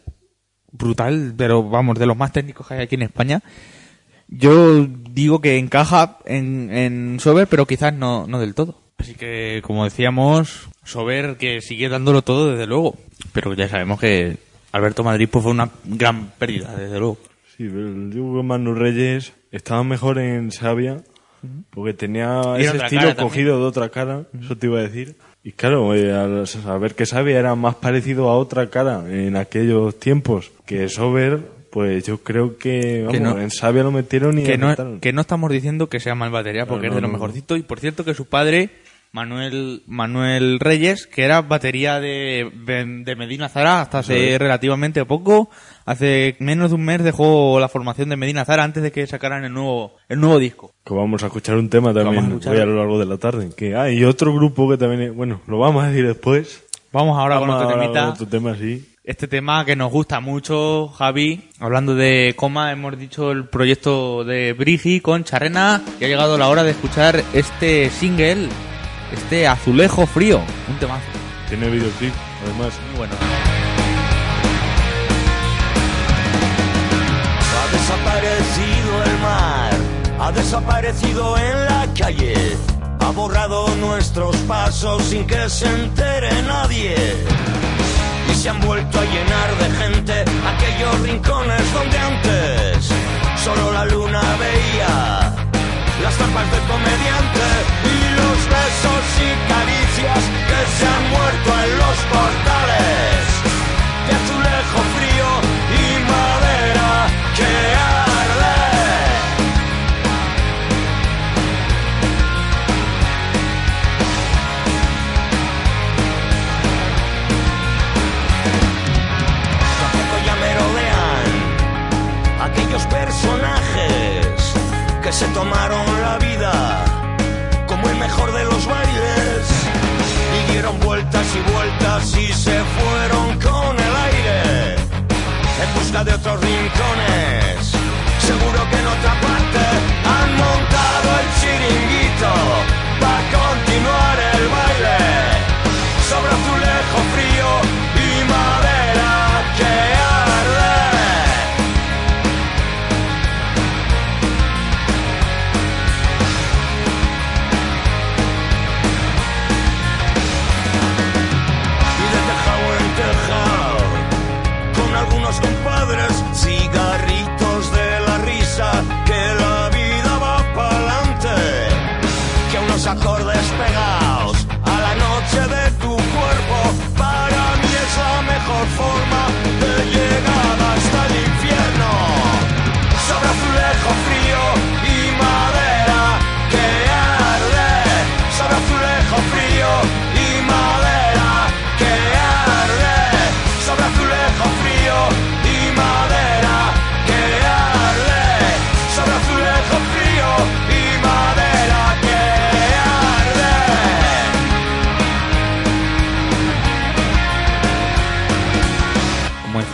pero vamos, de los más técnicos que hay aquí en España. Yo digo que encaja en Sober, pero quizás no del todo. Así que, como decíamos, Sober que sigue dándolo todo, desde luego. Pero ya sabemos que Alberto Madrid pues fue una gran pérdida, desde luego. Sí, pero digo que Manu Reyes estaba mejor en Sabia, porque tenía ese estilo cogido de otra cara, eso te iba a decir. Y claro, al saber que Sabia era más parecido a otra cara en aquellos tiempos que Sober, pues yo creo que en Sabia lo metieron y que no estamos diciendo que sea mal batería, porque es de lo mejorcito. Y por cierto que su padre, Manuel Reyes, que era batería de Medina Zara hasta hace relativamente poco, hace menos de un mes dejó la formación de Medina Zara antes de que sacaran el nuevo disco. Que vamos a escuchar un tema también hoy a lo largo de la tarde. Y otro grupo que también, lo vamos a decir después. Vamos ahora con otro tema, sí. Este tema que nos gusta mucho, Javi. Hablando de Coma, hemos dicho el proyecto de Brigi con Charrena, y ha llegado la hora de escuchar este single, este Azulejo Frío, un temazo. Tiene videoclip, además. Muy bueno. Ha desaparecido el mar, ha desaparecido en la calle, ha borrado nuestros pasos sin que se entere nadie. Y se han vuelto a llenar de gente aquellos rincones donde antes solo la luna veía las tapas del comediante y los besos y caricias que se han muerto en los portales de azulejo frío y madera que arde. Tampoco ya merodean aquellos personajes que se tomaron la vida como el mejor de los bailes y dieron vueltas y vueltas y se fueron con el aire en busca de otros rincones. Seguro que en otra parte han montado el chiringuito para contar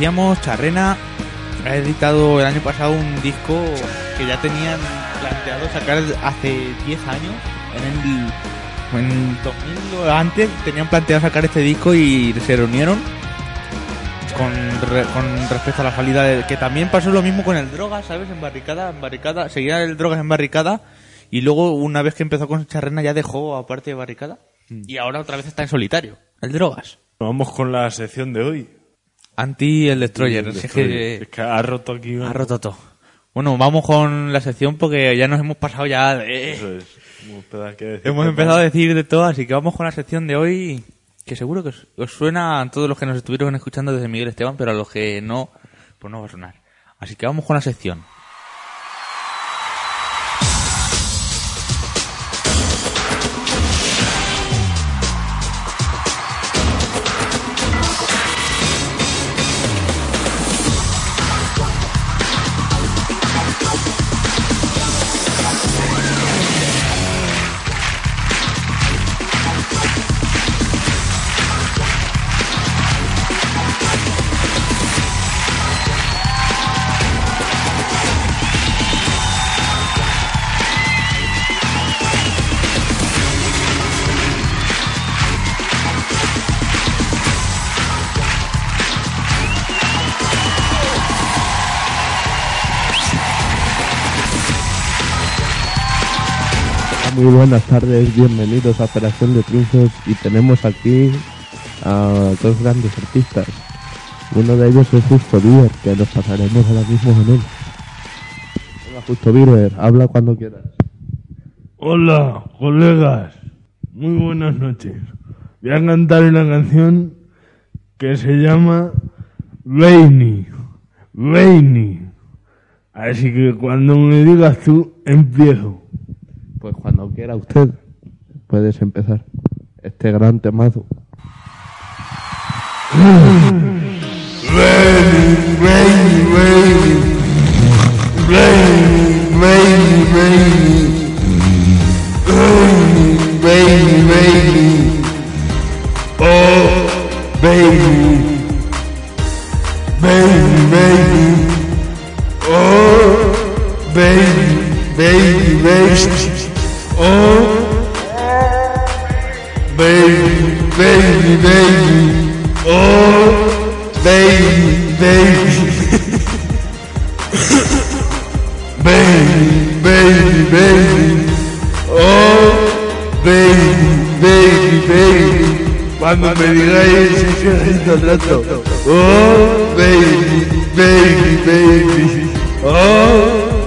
decíamos, Charrena ha editado el año pasado un disco que ya tenían planteado sacar hace 10 años. En 2000 o antes tenían planteado sacar este disco y se reunieron con respecto a la salida que también pasó lo mismo con el Drogas, ¿sabes? En Barricada, seguía el Drogas en Barricada y luego una vez que empezó con Charrena ya dejó aparte de Barricada y ahora otra vez está en solitario, el Drogas. Vamos con la sección de hoy. Anti el Destroyer. Es que ha roto aquí. Ha roto todo. Bueno, vamos con la sección porque ya nos hemos pasado ya de... Eso es. Hemos empezado a decir de todo, así que vamos con la sección de hoy, que seguro que os suena a todos los que nos estuvieron escuchando desde Miguel Esteban, pero a los que no, pues no va a sonar. Así que vamos con la sección. Muy buenas tardes, bienvenidos a Operación de Triunfos y tenemos aquí a dos grandes artistas. Uno de ellos es Justo Bieber, que nos pasaremos ahora mismo con él. Hola Justo Bieber, habla cuando quieras. Hola, colegas. Muy buenas noches. Voy a cantar una canción que se llama Veini. Así que cuando me digas tú, empiezo. Pues cuando quiera usted, puedes empezar este gran temazo. Cuando me digáis ese rato, oh baby, oh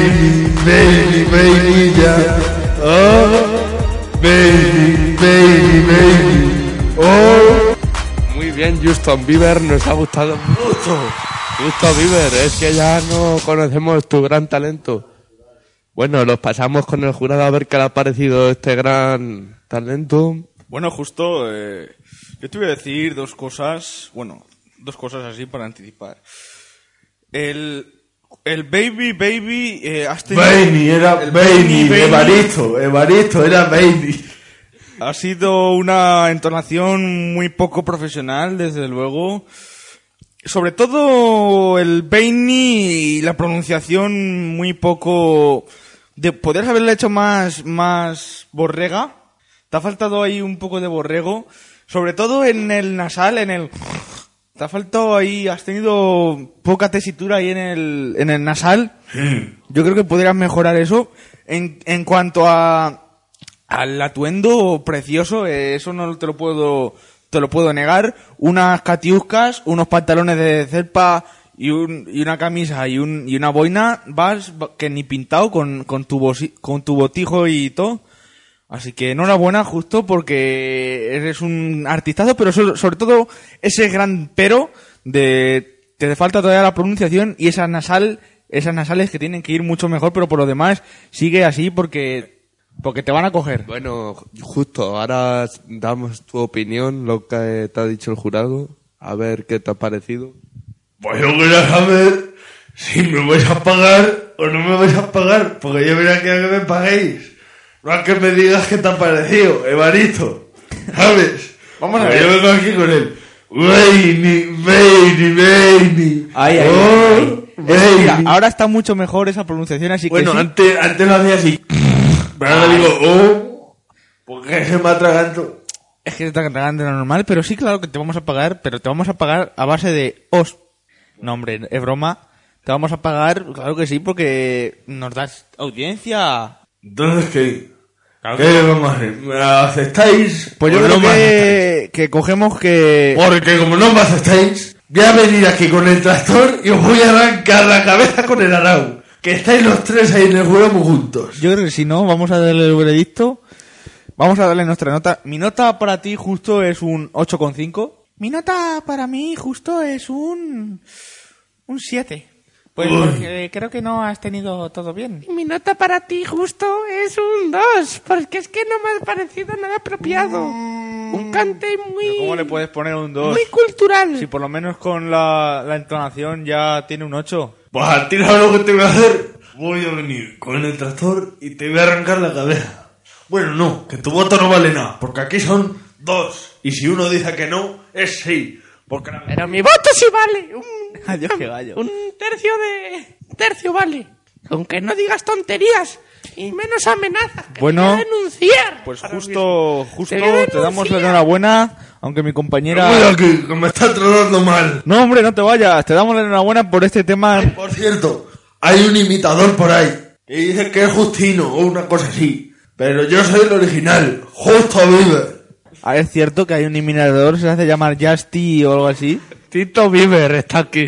baby ya, oh baby, oh. Muy bien, Justin Bieber, nos ha gustado mucho. Justin Bieber, es que ya no conocemos tu gran talento. Bueno, los pasamos con el jurado a ver qué le ha parecido este gran talento. Bueno, justo, yo te voy a decir dos cosas así para anticipar. El Baby, has tenido... Baby, Evaristo, era Baby. Ha sido una entonación muy poco profesional, desde luego. Sobre todo el Baby y la pronunciación muy poco... Podrías haberle hecho más borrega. Te ha faltado ahí un poco de borrego, sobre todo en el nasal, te ha faltado ahí, has tenido poca tesitura ahí en el nasal. Yo creo que podrías mejorar eso. En cuanto al atuendo precioso, eso no te lo puedo negar. Unas catiuscas, unos pantalones de felpa y una camisa y una boina, vas que ni pintado con tu botijo y todo. Así que enhorabuena, Justo, porque eres un artistazo, pero sobre todo ese gran pero de te falta todavía la pronunciación y esas nasales que tienen que ir mucho mejor, pero por lo demás sigue así porque te van a coger. Bueno, Justo, ahora damos tu opinión, lo que te ha dicho el jurado, a ver qué te ha parecido. Pues yo quería saber si me vais a pagar o no me vais a pagar, porque yo venía aquí a que me paguéis. No es que me digas qué te ha parecido, Evaristo, ¿sabes? Vamos a ver. Yo vengo aquí con él. Veini. Ay, Oh, Veini. Mira, ahora está mucho mejor esa pronunciación, así Bueno, que sí. antes lo hacía así. Pero ahora digo, oh, porque se me atraganto. Es que está cargando lo normal, pero sí, claro que te vamos a pagar, pero te vamos a pagar a base de os. No, hombre, es broma. Te vamos a pagar, claro que sí, porque nos das audiencia. Entonces, ¿qué? Claro ¿Qué vamos a hacer? ¿Me aceptáis? Pues yo o creo no me aceptáis? que cogemos que... Porque como no me aceptáis, voy a venir aquí con el tractor y os voy a arrancar la cabeza con el arao. Que estáis los tres ahí en el juego juntos. Yo creo que si no, vamos a darle el veredicto. Vamos a darle nuestra nota. Mi nota para ti justo es un 8,5. Mi nota para mí justo es un 7. Pues Uy. porque creo que no has tenido todo bien. Mi nota para ti justo es un 2, porque es que no me ha parecido nada apropiado. Un cante muy... ¿Cómo le puedes poner un 2? muy cultural. Si por lo menos con la entonación ya tiene un 8. Pues al tiro lo que te voy a hacer. Voy a venir con el tractor y te voy a arrancar la cabeza. Bueno, no, que tu voto no vale nada, porque aquí son 2. Y si uno dice que no, es sí. Porque la... Pero mi voto sí vale. Adiós, qué gallo. Un tercio vale. Aunque no digas tonterías y menos amenazas. Que Bueno, te voy a denunciar. Pues Ahora justo Te voy a te damos la denunciar. enhorabuena, aunque mi compañera... Voy aquí, que me está tratando mal. No, hombre, no te vayas. Te damos la enhorabuena por este tema. Por cierto, hay un imitador por ahí que dice que es Justino o una cosa así. Pero yo soy el original, Justo Bieber. Ah, es cierto que hay un imitador, se hace llamar Justy o algo así. Tito Bieber está aquí.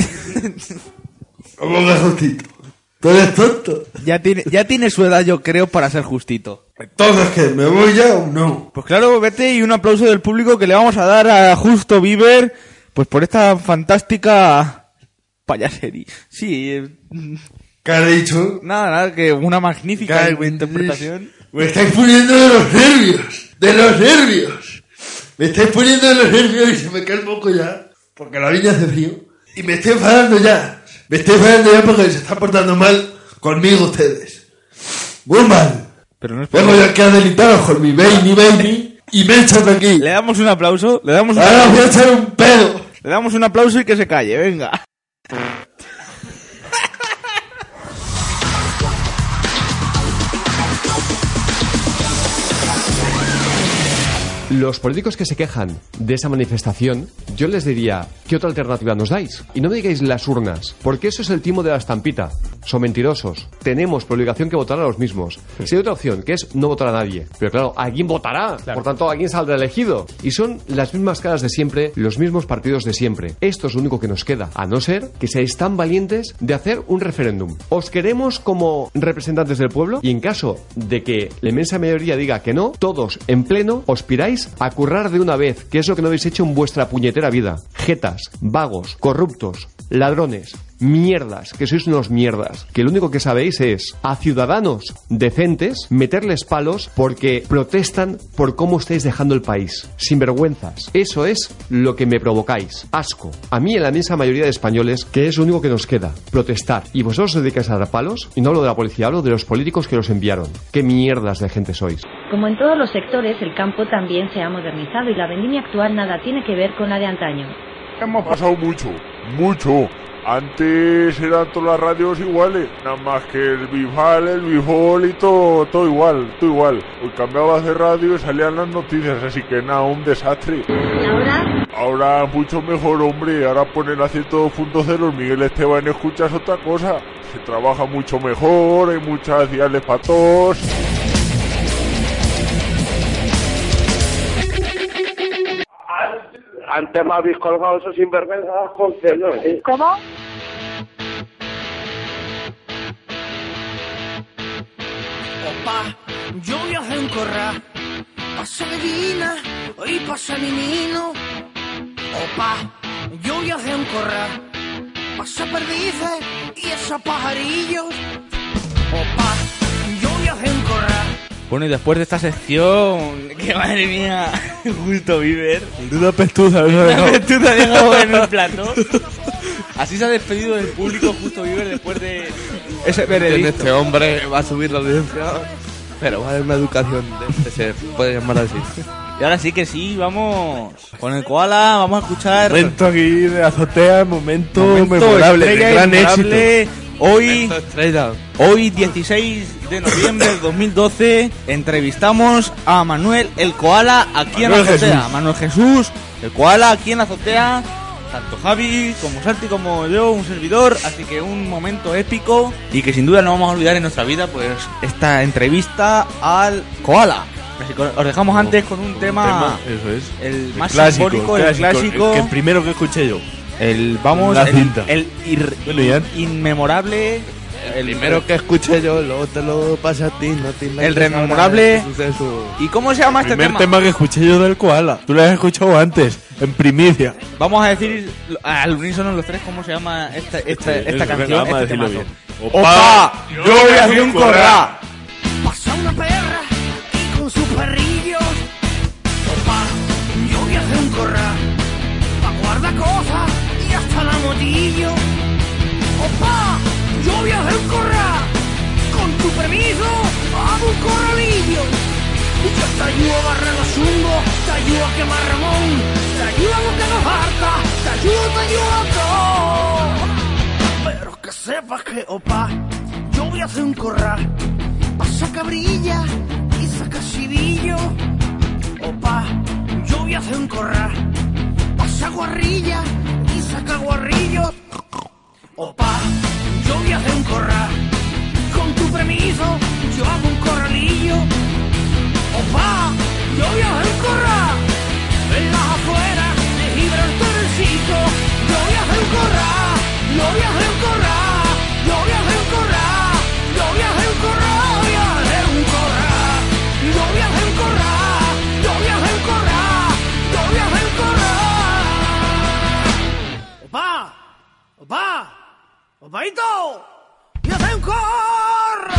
¿Cómo que Justito? ¿Tú eres tonto? Ya tiene su edad, yo creo, para ser justito. Entonces, ¿qué? ¿Me voy ya o no? Pues claro, vete, y un aplauso del público que le vamos a dar a Justo Bieber, pues por esta fantástica payasería. Sí, ¿Qué has dicho? nada, que una magnífica Cago en interpretación. Me estáis poniendo de los nervios. ¡De los nervios! Me estáis poniendo de los nervios y se me cae el moco ya. Porque la viña hace frío. Y me estoy enfadando ya. Me estoy enfadando ya porque se están portando mal conmigo ustedes. Muy mal. Pero no es Vengo yo aquí a delitaros con mi baby y me echan de aquí. Le damos un aplauso, Ahora voy a echar un pedo. le damos un aplauso y que se calle, venga. Los políticos que se quejan de esa manifestación, yo les diría, ¿qué otra alternativa nos dais? Y no me digáis las urnas, porque eso es el timo de la estampita. Son mentirosos. Tenemos por obligación que votar a los mismos. Si hay otra opción, que es no votar a nadie. Pero claro, ¿alguien votará? Por tanto, ¿alguien saldrá elegido? Y son las mismas caras de siempre, los mismos partidos de siempre. Esto es lo único que nos queda, a no ser que seáis tan valientes de hacer un referéndum. ¿Os queremos como representantes del pueblo? Y en caso de que la inmensa mayoría diga que no, todos en pleno os piráis a currar de una vez, que es lo que no habéis hecho en vuestra puñetera vida. Jetas, vagos, corruptos, ladrones, mierdas, que sois unos mierdas, que lo único que sabéis es a ciudadanos decentes meterles palos porque protestan por cómo estáis dejando el país. Sinvergüenzas. Eso es lo que me provocáis. Asco. A mí en la inmensa mayoría de españoles, que es lo único que nos queda, protestar. Y vosotros os dedicáis a dar palos, y no hablo de la policía, hablo de los políticos que los enviaron. ¿Qué mierdas de gente sois? Como en todos los sectores, el campo también se ha modernizado y la vendimia actual nada tiene que ver con la de antaño. Hemos pasado mucho. Antes eran todas las radios iguales, nada más que el Bisbal, el Bisbol y todo igual. Hoy cambiabas de radio y salían las noticias, así que nada, un desastre. ¿Y ahora? Ahora mucho mejor, hombre, ahora ponen la 102.0, Miguel Esteban, escuchas otra cosa. Se trabaja mucho mejor, hay muchas diales para todos. Antes me habéis colgado esos sinvergüenzas con celos, ¿eh? ¿Cómo? Opa, yo voy a hacer un corral. Pasa Medina y pasa Minino. Opa, yo voy a hacer un corral. Pasa Perdices y esos pajarillos. Opa, yo voy a hacer un corral. Bueno, y después de esta sección, que madre mía, Justo Bieber. Una pestuza, Una aventura ha llegado en el plato. Así se ha despedido del público Justo Bieber después de ese veredicto. Este hombre va a subir la audiencia, pero va a haber una educación de ser, puede llamar así. Y ahora sí que sí, vamos con el Koala, vamos a escuchar... Momento aquí de azotea, momento memorable, de estrella gran memorable. éxito. Hoy 16 de noviembre del 2012 entrevistamos a Manuel el Koala aquí Manuel en la azotea. Jesús. Manuel Jesús, el Koala aquí en la azotea. Tanto Javi como Santi como yo, un servidor. Así que un momento épico y que sin duda no vamos a olvidar en nuestra vida, pues esta entrevista al Koala. Así que os dejamos antes con un tema, eso es. el más clásico, simbólico, el clásico. el primero que escuché yo. La cinta. Bueno, ya. Inmemorable. El primero que escuché yo, luego te lo pasa a ti, no te El rememorable. ¿Y cómo se llama El este primer tema? tema que escuché yo del Koala. Tú lo has escuchado antes, en primicia. Vamos a decir al unísono los tres cómo se llama esta canción. Vamos a este decirlo temazo. bien. ¡Opa! ¡Yo voy a hacer un corrá! Pasa una perra y con sus perrillos. Opa, yo voy a hacer un corrá. Pa' guardar cosas y hasta la motillo. Opa, yo voy a hacer un corrá. Con tu permiso, hago un corralillo. Y yo te ayudo a barrer los zumbos, te ayudo a quemar Ramón, te ayudo a lo que nos harta, te ayudo a todo. Pero que sepas que, opa, yo voy a hacer un corral. Pasa cabrilla y saca chivillo. Opa, yo voy a hacer un corral. Pasa guarrilla y saca guarrillo. Opa, yo voy a hacer un corral. Con tu permiso, yo hago un corralillo. Opa, yo voy a hacer un corral. En las afueras de Gibraltar el Chico. Yo voy a hacer un corral. Yo voy a hacer un corral. Yo voy a hacer un corral. Yo voy a hacer un corral. Voy a hacer un corral. Yo voy a hacer un corral. Yo voy a hacer un corral. Yo voy a hacer un corral. Opa, opa, opaito. Voy a hacer un corral.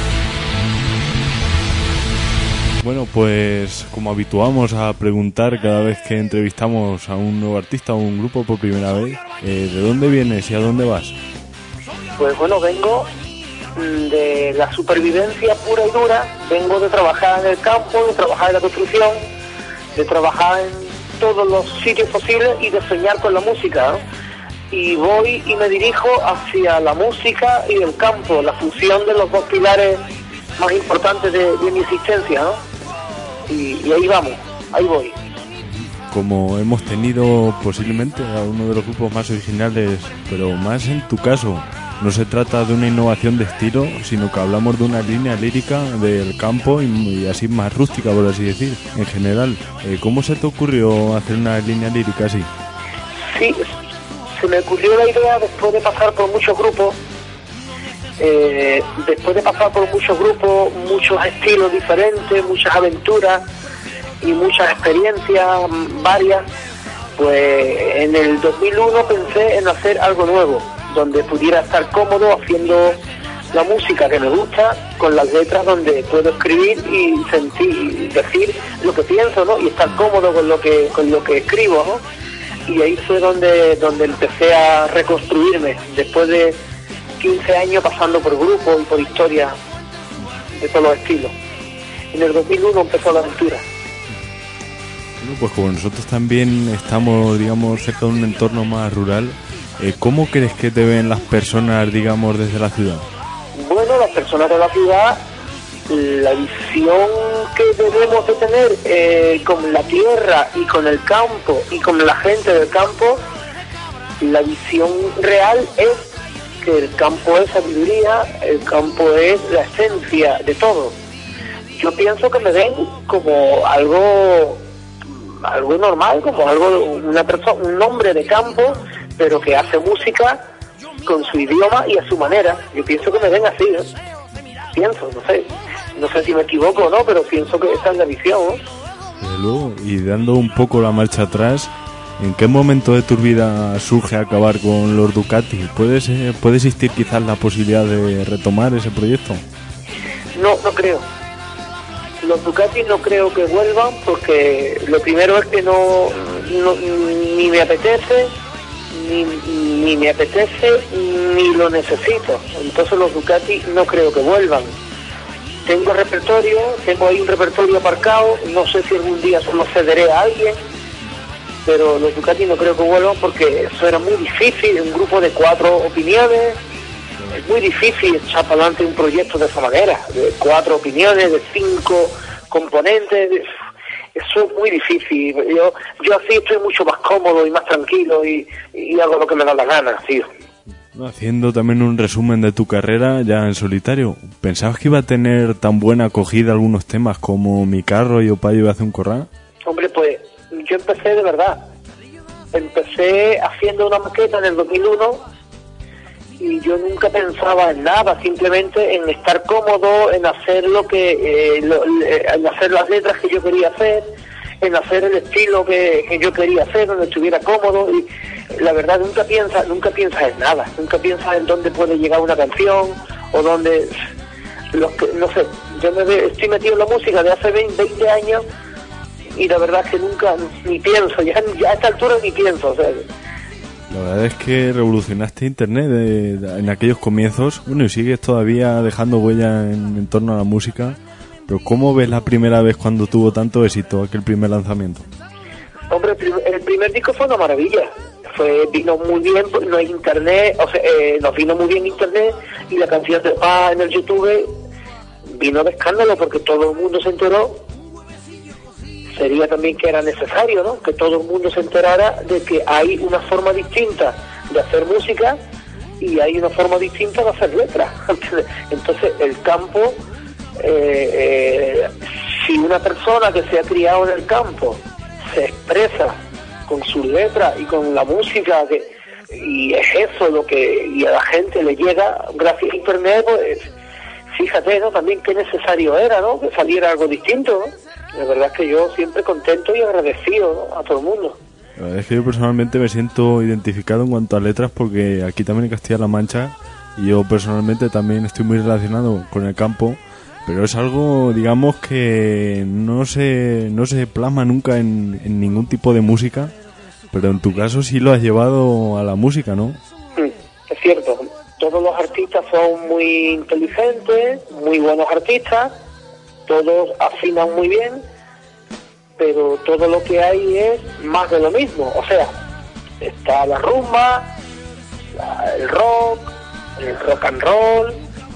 Bueno, pues como habituamos a preguntar cada vez que entrevistamos a un nuevo artista o un grupo por primera vez, ¿de dónde vienes y a dónde vas? Pues bueno, vengo de la supervivencia pura y dura, vengo de trabajar en el campo, de trabajar en la construcción, de trabajar en todos los sitios posibles y de soñar con la música, ¿no? Y voy y me dirijo hacia la música y el campo, la fusión de los dos pilares más importantes de mi existencia, ¿no? Y ahí vamos, ahí voy. Como hemos tenido posiblemente a uno de los grupos más originales, pero más en tu caso, no se trata de una innovación de estilo, sino que hablamos de una línea lírica del campo y así más rústica, por así decir, en general. ¿Cómo se te ocurrió hacer una línea lírica así? Sí, se me ocurrió la idea después de pasar por muchos grupos, muchos estilos diferentes, muchas aventuras y muchas experiencias varias. Pues en el 2001 pensé en hacer algo nuevo, donde pudiera estar cómodo haciendo la música que me gusta, con las letras donde puedo escribir y sentir y decir lo que pienso, ¿no? Y estar cómodo con lo que escribo, ¿no? Y ahí fue donde empecé a reconstruirme, después de 15 años pasando por grupos y por historias de todos los estilos. En el 2001 empezó la aventura. Bueno, pues como nosotros también estamos, digamos, cerca de un entorno más rural, ¿cómo crees que te ven las personas, digamos, desde la ciudad? Bueno, las personas de la ciudad, la visión que debemos de tener con la tierra y con el campo y con la gente del campo, la visión real es que el campo es sabiduría, el campo es la esencia de todo. Yo pienso que me ven como algo normal, como una persona, un hombre de campo, pero que hace música con su idioma y a su manera. Yo pienso que me ven así, ¿no? Pienso, no sé si me equivoco o no, pero pienso que esa es la visión, ¿no? Desde luego, y dando un poco la marcha atrás, ¿en qué momento de tu vida surge acabar con los Ducati? ¿Puede existir quizás la posibilidad de retomar ese proyecto? No creo. Los Ducati no creo que vuelvan, porque lo primero es que ni me apetece, ni lo necesito. Entonces los Ducati no creo que vuelvan. tengo repertorio, tengo ahí un repertorio aparcado, no sé si algún día se lo cederé a alguien, pero los Ducati no creo que vuelvan porque eso era muy difícil, un grupo de 4 opiniones, es muy difícil echar para adelante un proyecto de esa manera, de 4 opiniones, de 5 componentes, eso es muy difícil. Yo así estoy mucho más cómodo y más tranquilo y hago lo que me da la gana, tío. Haciendo también un resumen de tu carrera ya en solitario, ¿pensabas que iba a tener tan buena acogida algunos temas como Mi carro y Opa yo hace un corral? Hombre, pues yo empecé de verdad. Empecé haciendo una maqueta en el 2001 y yo nunca pensaba en nada, simplemente en estar cómodo, en hacer lo que, en hacer las letras que yo quería hacer, en hacer el estilo que yo quería hacer, donde estuviera cómodo. Y la verdad nunca piensas en nada, nunca piensas en dónde puede llegar una canción o dónde, no sé, yo estoy metido en la música de hace 20 años y la verdad es que nunca ni pienso, ya a esta altura ni pienso, o sea. La verdad es que revolucionaste Internet en aquellos comienzos, bueno, y sigues todavía dejando huella en torno a la música, pero ¿cómo ves la primera vez cuando tuvo tanto éxito aquel primer lanzamiento? Hombre, el primer disco fue una maravilla, vino muy bien, no hay internet, o sea, nos vino muy bien internet y la canción de Paz en el YouTube vino de escándalo porque todo el mundo se enteró. Sería también que era necesario, ¿no?, que todo el mundo se enterara de que hay una forma distinta de hacer música y hay una forma distinta de hacer letras. Entonces el campo, si una persona que se ha criado en el campo se expresa con sus letras y con la música y es eso lo que y a la gente le llega gracias a internet, pues fíjate, ¿no?, también qué necesario era, ¿no?, que saliera algo distinto, ¿no? La verdad es que yo siempre contento y agradecido, ¿no?, a todo el mundo. La verdad es que yo personalmente me siento identificado en cuanto a letras porque aquí también en Castilla-La Mancha y yo personalmente también estoy muy relacionado con el campo, pero es algo, digamos, que no se plasma nunca en ningún tipo de música, pero en tu caso sí lo has llevado a la música, ¿no? Es cierto, todos los artistas son muy inteligentes, muy buenos artistas, todos afinan muy bien, pero todo lo que hay es más de lo mismo. O sea, está la rumba, el rock and roll,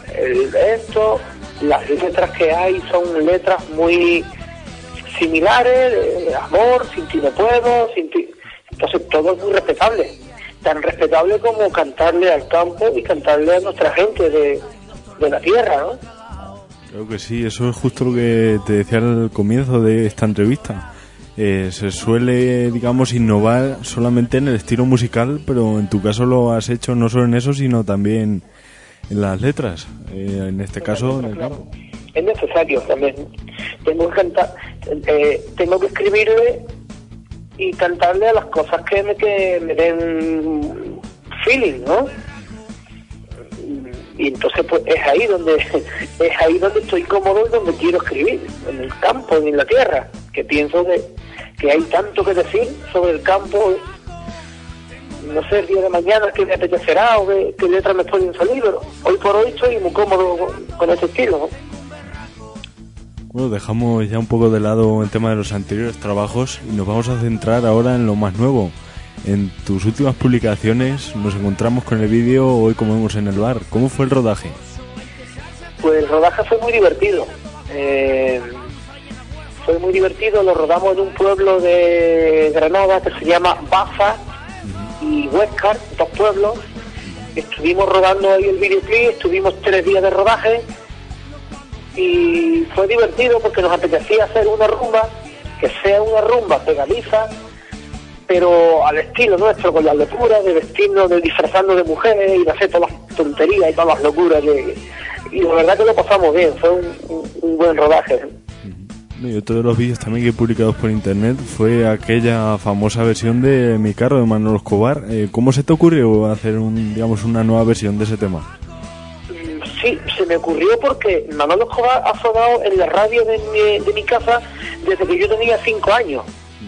las letras que hay son letras muy similares, de amor, sin ti no puedo, entonces todo es muy respetable, tan respetable como cantarle al campo y cantarle a nuestra gente de la tierra, ¿no? Creo que sí, eso es justo lo que te decía al comienzo de esta entrevista. Se suele, digamos, innovar solamente en el estilo musical, pero en tu caso lo has hecho no solo en eso, sino también en las letras, en este caso en el campo. Es necesario también. Tengo que cantar, tengo que escribirle y cantarle a las cosas que me den feeling, ¿no? Y entonces pues es ahí donde estoy cómodo y donde quiero escribir, en el campo, en la tierra, que pienso que hay tanto que decir sobre el campo. No sé el día de mañana qué me apetecerá o qué letras me pueden salir, pero hoy por hoy estoy muy cómodo con ese estilo, ¿no? Bueno, dejamos ya un poco de lado el tema de los anteriores trabajos y nos vamos a centrar ahora en lo más nuevo. En tus últimas publicaciones nos encontramos con el vídeo Hoy comemos en el bar. ¿Cómo fue el rodaje? Pues el rodaje fue muy divertido. Fue muy divertido, lo rodamos en un pueblo de Granada que se llama Baza y Huéscar, 2 pueblos. Estuvimos rodando ahí el videoclip, estuvimos 3 días de rodaje y fue divertido porque nos apetecía hacer una rumba, que sea una rumba pegadiza, pero al estilo nuestro, con las locuras de vestirnos, de disfrazarnos de mujeres y de hacer todas las tonterías y todas las locuras. Y la verdad que lo pasamos bien, fue un buen rodaje. Y otro de los vídeos también que he publicado por internet fue aquella famosa versión de Mi carro de Manolo Escobar. ¿Cómo se te ocurrió hacer una nueva versión de ese tema? Sí, se me ocurrió porque Manolo Escobar ha sonado en la radio de mi casa desde que yo tenía 5 años.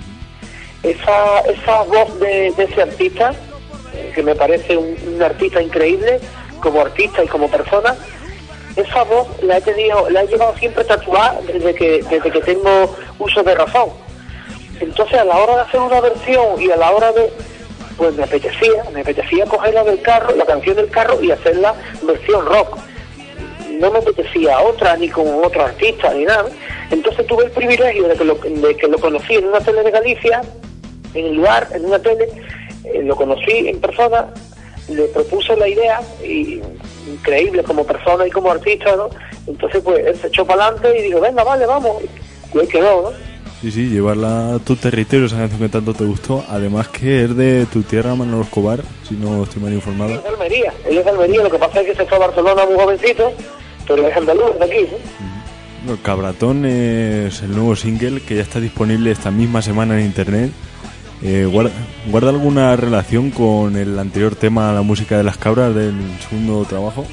Esa voz de ese artista, que me parece un artista increíble, como artista y como persona, esa voz la he llevado siempre tatuada desde que tengo uso de razón. Entonces, a la hora de hacer una versión y a la hora de, pues me apetecía coger la canción del carro y hacer la versión rock. No me apetecía otra, ni con otro artista, ni nada. Entonces tuve el privilegio de que lo conocí en una tele de Galicia, en el lugar, en una tele, lo conocí en persona, le propuse la idea, y increíble como persona y como artista, ¿no? Entonces pues él se echó para adelante y dijo, venga, vale, vamos, y ahí quedó, ¿no? Sí, llevarla a tu territorio, esa canción que tanto te gustó, además que es de tu tierra, Manolo Escobar, si no estoy mal informado. Él es de Almería, lo que pasa es que se fue a Barcelona muy jovencito, pero es andaluz de aquí, ¿sí? Bueno, Cabratón es el nuevo single que ya está disponible esta misma semana en internet. ¿Guarda alguna relación con el anterior tema, la música de las cabras del segundo trabajo?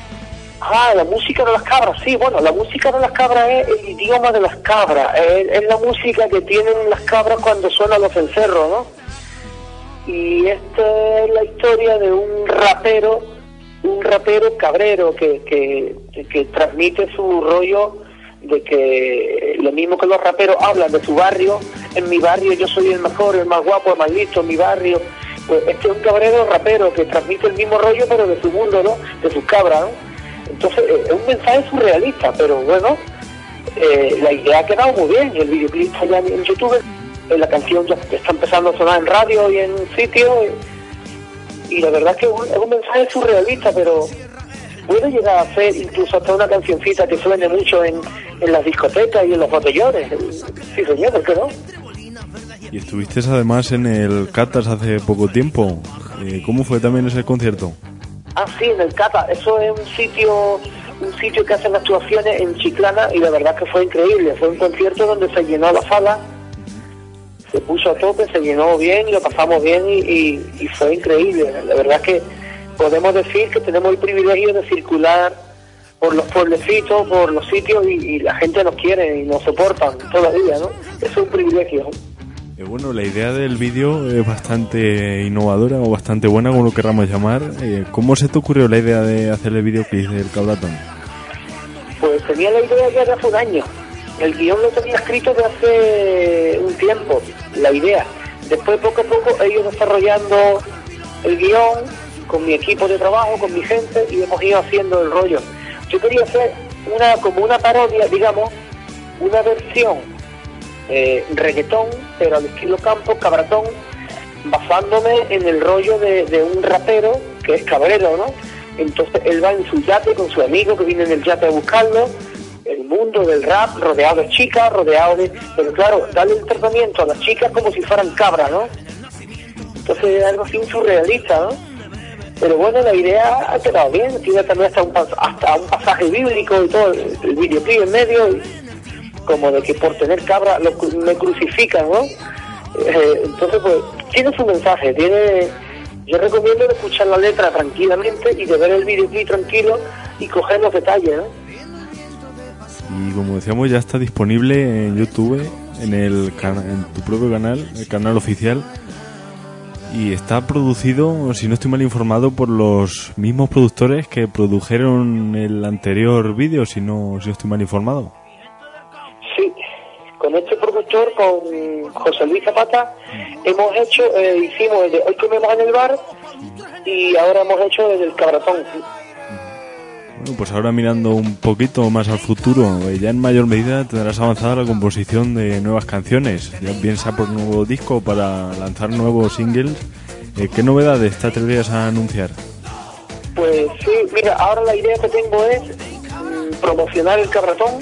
La música de las cabras, sí, bueno, la música de las cabras es el idioma de las cabras, es la música que tienen las cabras cuando suenan los cencerros, ¿no? Y esta es la historia de un rapero cabrero que transmite su rollo de que lo mismo que los raperos hablan de su barrio, en mi barrio yo soy el mejor, el más guapo, el más listo, en mi barrio, pues este es un cabrero rapero que transmite el mismo rollo pero de su mundo, ¿no? De sus cabras, ¿no? Entonces es un mensaje surrealista, pero bueno, la idea ha quedado muy bien, el videoclip está ya en YouTube, la canción ya está empezando a sonar en radio y en sitios, y la verdad es que es un mensaje surrealista, pero puede llegar a ser incluso hasta una cancioncita que suene mucho en las discotecas y en los botellones. Sí, señor, ¿por qué no? Y estuviste además en el Catas hace poco tiempo. ¿Cómo fue también ese concierto? Sí, en el Cata. Eso es un sitio que hacen actuaciones en Chiclana, y la verdad que fue increíble. Fue un concierto donde se llenó la sala, se puso a tope, se llenó bien, y lo pasamos bien y fue increíble. La verdad es que podemos decir que tenemos el privilegio de circular por los pueblecitos, por los sitios, y la gente nos quiere y nos soportan todavía, ¿no? Eso es un privilegio. Bueno, la idea del vídeo es bastante innovadora o bastante buena, como lo querramos llamar. ¿Cómo se te ocurrió la idea de hacer el videoclip del Cabratón? Pues tenía la idea ya de hace un año. El guión lo tenía escrito de hace un tiempo, la idea. Después, poco a poco, he ido desarrollando el guión con mi equipo de trabajo, con mi gente, y hemos ido haciendo el rollo. Yo quería hacer como una parodia, digamos, una versión reggaetón, pero al estilo campo, cabratón, basándome en el rollo de un rapero que es cabrero, ¿no? Entonces él va en su yate con su amigo que viene en el yate a buscarlo, el mundo del rap, rodeado de chicas, pero claro, darle el tratamiento a las chicas como si fueran cabras, ¿no? Entonces es algo así surrealista, ¿no? Pero bueno, la idea ha quedado bien, tiene también hasta un pasaje bíblico y todo, el videoclip en medio, como de que por tener cabra me crucifican, ¿no? Entonces pues tiene su mensaje, yo recomiendo de escuchar la letra tranquilamente y de ver el videoclip tranquilo y coger los detalles, ¿no? Y como decíamos, ya está disponible en YouTube, en tu propio canal, el canal oficial, y está producido, si no estoy mal informado, por los mismos productores que produjeron el anterior vídeo, si no estoy mal informado. Sí, con este productor, con José Luis Zapata, hicimos el de Hoy Comemos en el Bar, y ahora hemos hecho el del Cabratón. Bueno, pues ahora mirando un poquito más al futuro, ya en mayor medida tendrás avanzada la composición de nuevas canciones. Ya piensa por un nuevo disco para lanzar nuevos singles. ¿Qué novedades te atreverías a anunciar? Pues sí, mira, ahora la idea que tengo es promocionar el Cabratón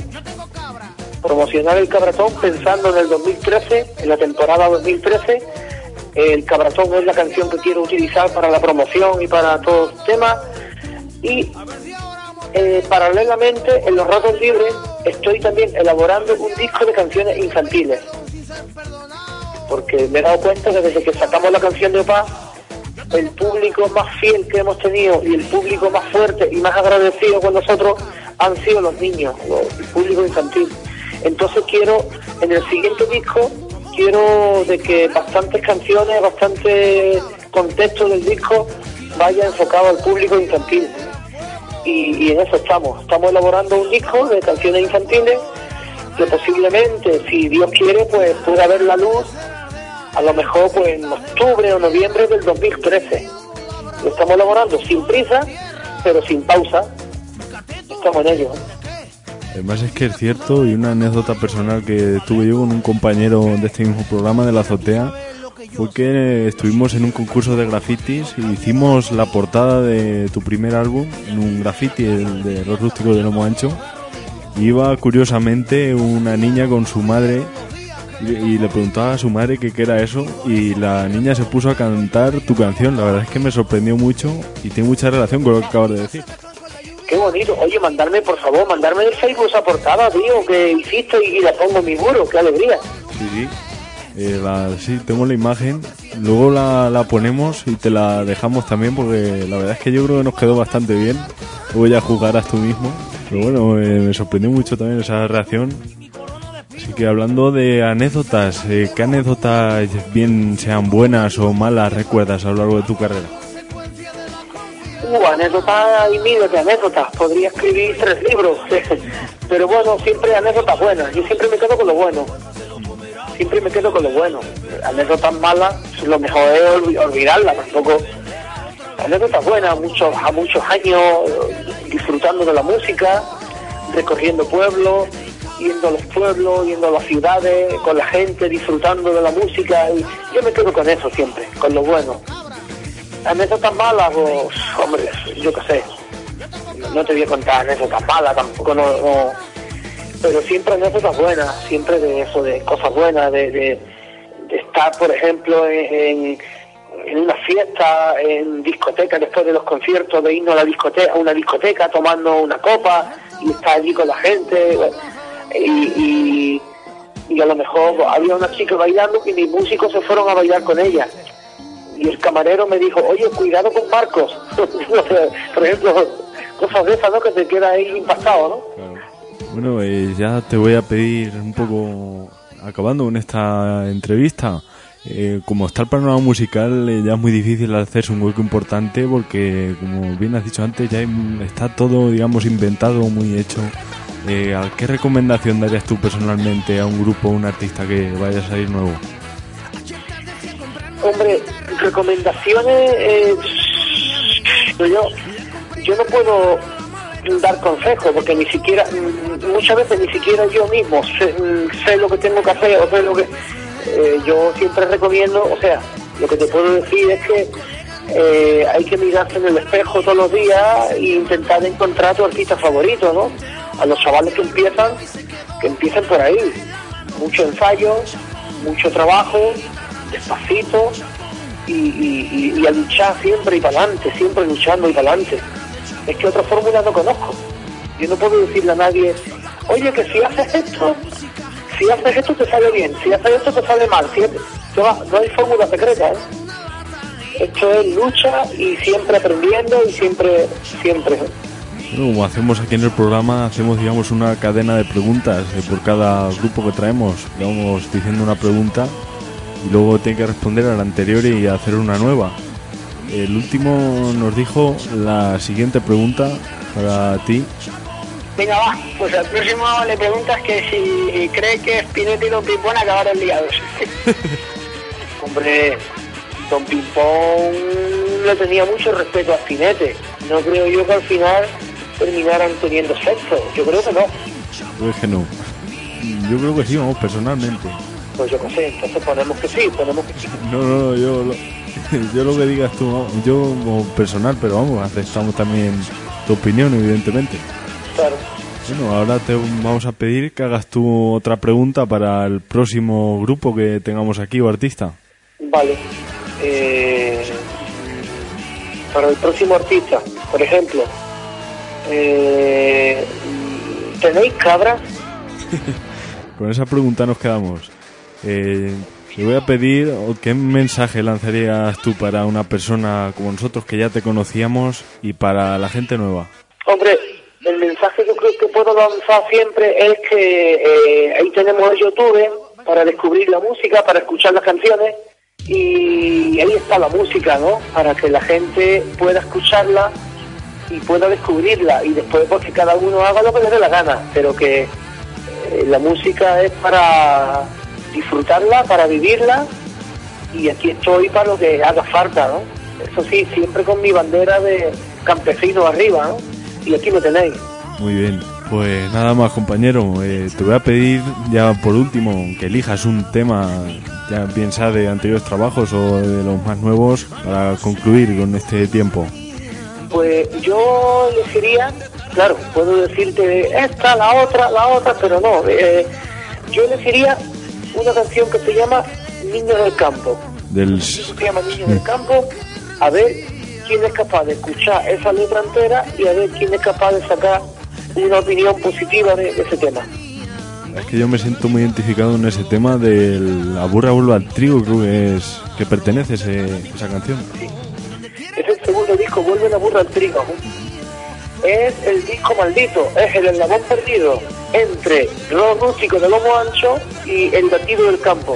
pensando en el 2013, en la temporada 2013. El Cabratón es la canción que quiero utilizar para la promoción y para todo el tema. Y paralelamente, en los ratos libres, estoy también elaborando un disco de canciones infantiles, porque me he dado cuenta que desde que sacamos la canción de Opa, el público más fiel que hemos tenido y el público más fuerte y más agradecido con nosotros han sido los niños, el público infantil. Entonces en el siguiente disco, quiero de que bastantes canciones, bastante contexto del disco vaya enfocado al público infantil. y en eso estamos elaborando un disco de canciones infantiles que posiblemente, si Dios quiere, pues pueda ver la luz a lo mejor pues en octubre o noviembre del 2013. Lo estamos elaborando sin prisa, pero sin pausa. Estamos en ello. Además es que es cierto, y una anécdota personal que tuve yo con un compañero de este mismo programa de La Azotea, fue que estuvimos en un concurso de grafitis y hicimos la portada de tu primer álbum en un graffiti, el de Los Rústicos de Lomo Ancho. Iba curiosamente una niña con su madre y le preguntaba a su madre qué era eso, y la niña se puso a cantar tu canción. La verdad es que me sorprendió mucho y tiene mucha relación con lo que acabas de decir. Qué bonito. Oye, por favor, mandarme el Facebook esa portada, tío, que hiciste y la pongo en mi muro. Qué alegría. Sí. Sí, tengo la imagen. Luego la ponemos y te la dejamos también, porque la verdad es que yo creo que nos quedó bastante bien. Luego ya jugarás tú mismo. Pero bueno, me sorprendió mucho también esa reacción. Así que hablando de anécdotas, ¿qué anécdotas, bien sean buenas o malas, recuerdas a lo largo de tu carrera? Anécdotas y miles de anécdotas. Podría escribir 3 libros. Pero bueno, siempre anécdotas buenas. Yo siempre me quedo con lo bueno. Anécdotas malas, lo mejor es olvidarlas. Tampoco. Anécdotas buenas, a muchos años disfrutando de la música, recorriendo pueblos, yendo a los pueblos, yendo a las ciudades, con la gente, disfrutando de la música. Y yo me quedo con eso siempre, con lo bueno. Anécdotas malas, pues, hombre, yo qué sé. No te voy a contar anécdotas malas, tampoco no. Pero siempre anécdotas buenas, siempre de eso, de cosas buenas, de estar, por ejemplo, en una fiesta, en discoteca, después de los conciertos, de irnos a una discoteca tomando una copa y estar allí con la gente. Y a lo mejor había una chica bailando y mis músicos se fueron a bailar con ella. Y el camarero me dijo, oye, cuidado con Marcos. Por ejemplo, cosas de esas, ¿no? Que te queda ahí impactado, ¿no? Claro. Bueno, ya te voy a pedir un poco, acabando con esta entrevista, como está el panorama musical, ya es muy difícil hacerse un hueco importante, porque, como bien has dicho antes, ya está todo, digamos, inventado, muy hecho. ¿Qué recomendación darías tú personalmente a un grupo o un artista que vaya a salir nuevo? Hombre, recomendaciones, yo no puedo dar consejos, porque muchas veces ni siquiera yo mismo sé lo que tengo que hacer, o sé lo que yo siempre recomiendo. O sea, lo que te puedo decir es que hay que mirarse en el espejo todos los días e intentar encontrar a tu artista favorito, ¿no? A los chavales que empiecen por ahí. Mucho ensayo, mucho trabajo, despacito, y a luchar siempre y para adelante, siempre luchando y para adelante. Es que otra fórmula no conozco. Yo no puedo decirle a nadie, oye, que si haces esto te sale bien, si haces esto te sale mal. No hay fórmula secreta, ¿eh? Esto es lucha y siempre aprendiendo y siempre. Bueno, como hacemos aquí en el programa, hacemos, digamos, una cadena de preguntas por cada grupo que traemos. Vamos diciendo una pregunta y luego tiene que responder a la anterior y hacer una nueva. El último nos dijo la siguiente pregunta para ti. Venga, va, pues al próximo le preguntas que si cree que Spinetta y Don Pimpón acabaron ligados. Hombre, Don Pimpón le tenía mucho respeto a Spinetta. No creo yo que al final terminaran teniendo sexo. Yo creo que no. Pues que no. Yo creo que sí, vamos, personalmente. Pues yo qué sé, entonces ponemos que sí. No, yo lo que digas tú, no, yo como personal, pero vamos, aceptamos también tu opinión, evidentemente. Claro. Bueno, ahora te vamos a pedir que hagas tú otra pregunta para el próximo grupo que tengamos aquí o artista. Vale. Para el próximo artista, por ejemplo, ¿tenéis cabras? Con esa pregunta nos quedamos. Te voy a pedir, ¿qué mensaje lanzarías tú para una persona como nosotros que ya te conocíamos y para la gente nueva? Hombre, el mensaje que creo que puedo lanzar siempre es que ahí tenemos el YouTube para descubrir la música, para escuchar las canciones, y ahí está la música, ¿no? Para que la gente pueda escucharla y pueda descubrirla, y después pues que cada uno haga lo que le dé la gana, pero que la música es para disfrutarla, para vivirla, y aquí estoy para lo que haga falta, ¿no? Eso sí, siempre con mi bandera de campesino arriba, ¿no? Y aquí me tenéis. Muy bien, pues nada más, compañero. Te voy a pedir ya por último que elijas un tema, ya bien sea de anteriores trabajos o de los más nuevos, para concluir con este tiempo. Pues yo elegiría, claro, puedo decirte esta, la otra, pero no. Yo elegiría una canción que se llama Niños del Campo. Se llama Niños del Campo, a ver quién es capaz de escuchar esa letra entera y a ver quién es capaz de sacar una opinión positiva de ese tema. Es que yo me siento muy identificado en ese tema de La burra vuelve al trigo, creo que pertenece esa canción. Sí. Es el segundo disco, Vuelve la burra al trigo. Es el disco maldito, es el eslabón perdido entre rock rústico de lomo ancho y el latido del campo.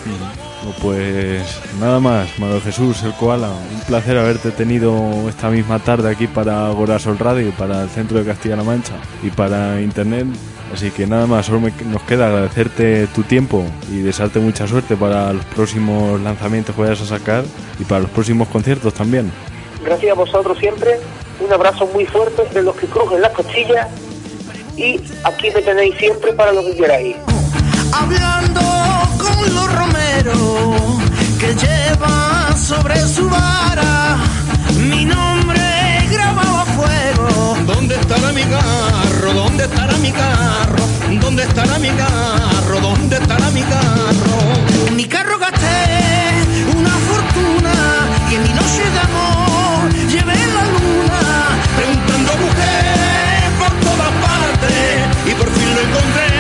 Pues nada más, Manuel Jesús, el Koala, un placer haberte tenido esta misma tarde aquí para Gorasol Radio, para el centro de Castilla-La Mancha y para internet. Así que nada más, solo nos queda agradecerte tu tiempo y desearte mucha suerte para los próximos lanzamientos que vayas a sacar y para los próximos conciertos también. Gracias a vosotros siempre, un abrazo muy fuerte de los que crujen las costillas y aquí me tenéis siempre para lo que queráis. Hablando con los romeros que lleva sobre su vara mi nombre grabado a fuego. ¿Dónde estará mi carro? ¿Dónde estará mi carro? ¿Dónde estará mi carro? ¿Dónde estará mi carro? Mi carro gasté una fortuna y en mi noche de amor llevé la luna preguntando busqué por todas partes y por fin lo encontré.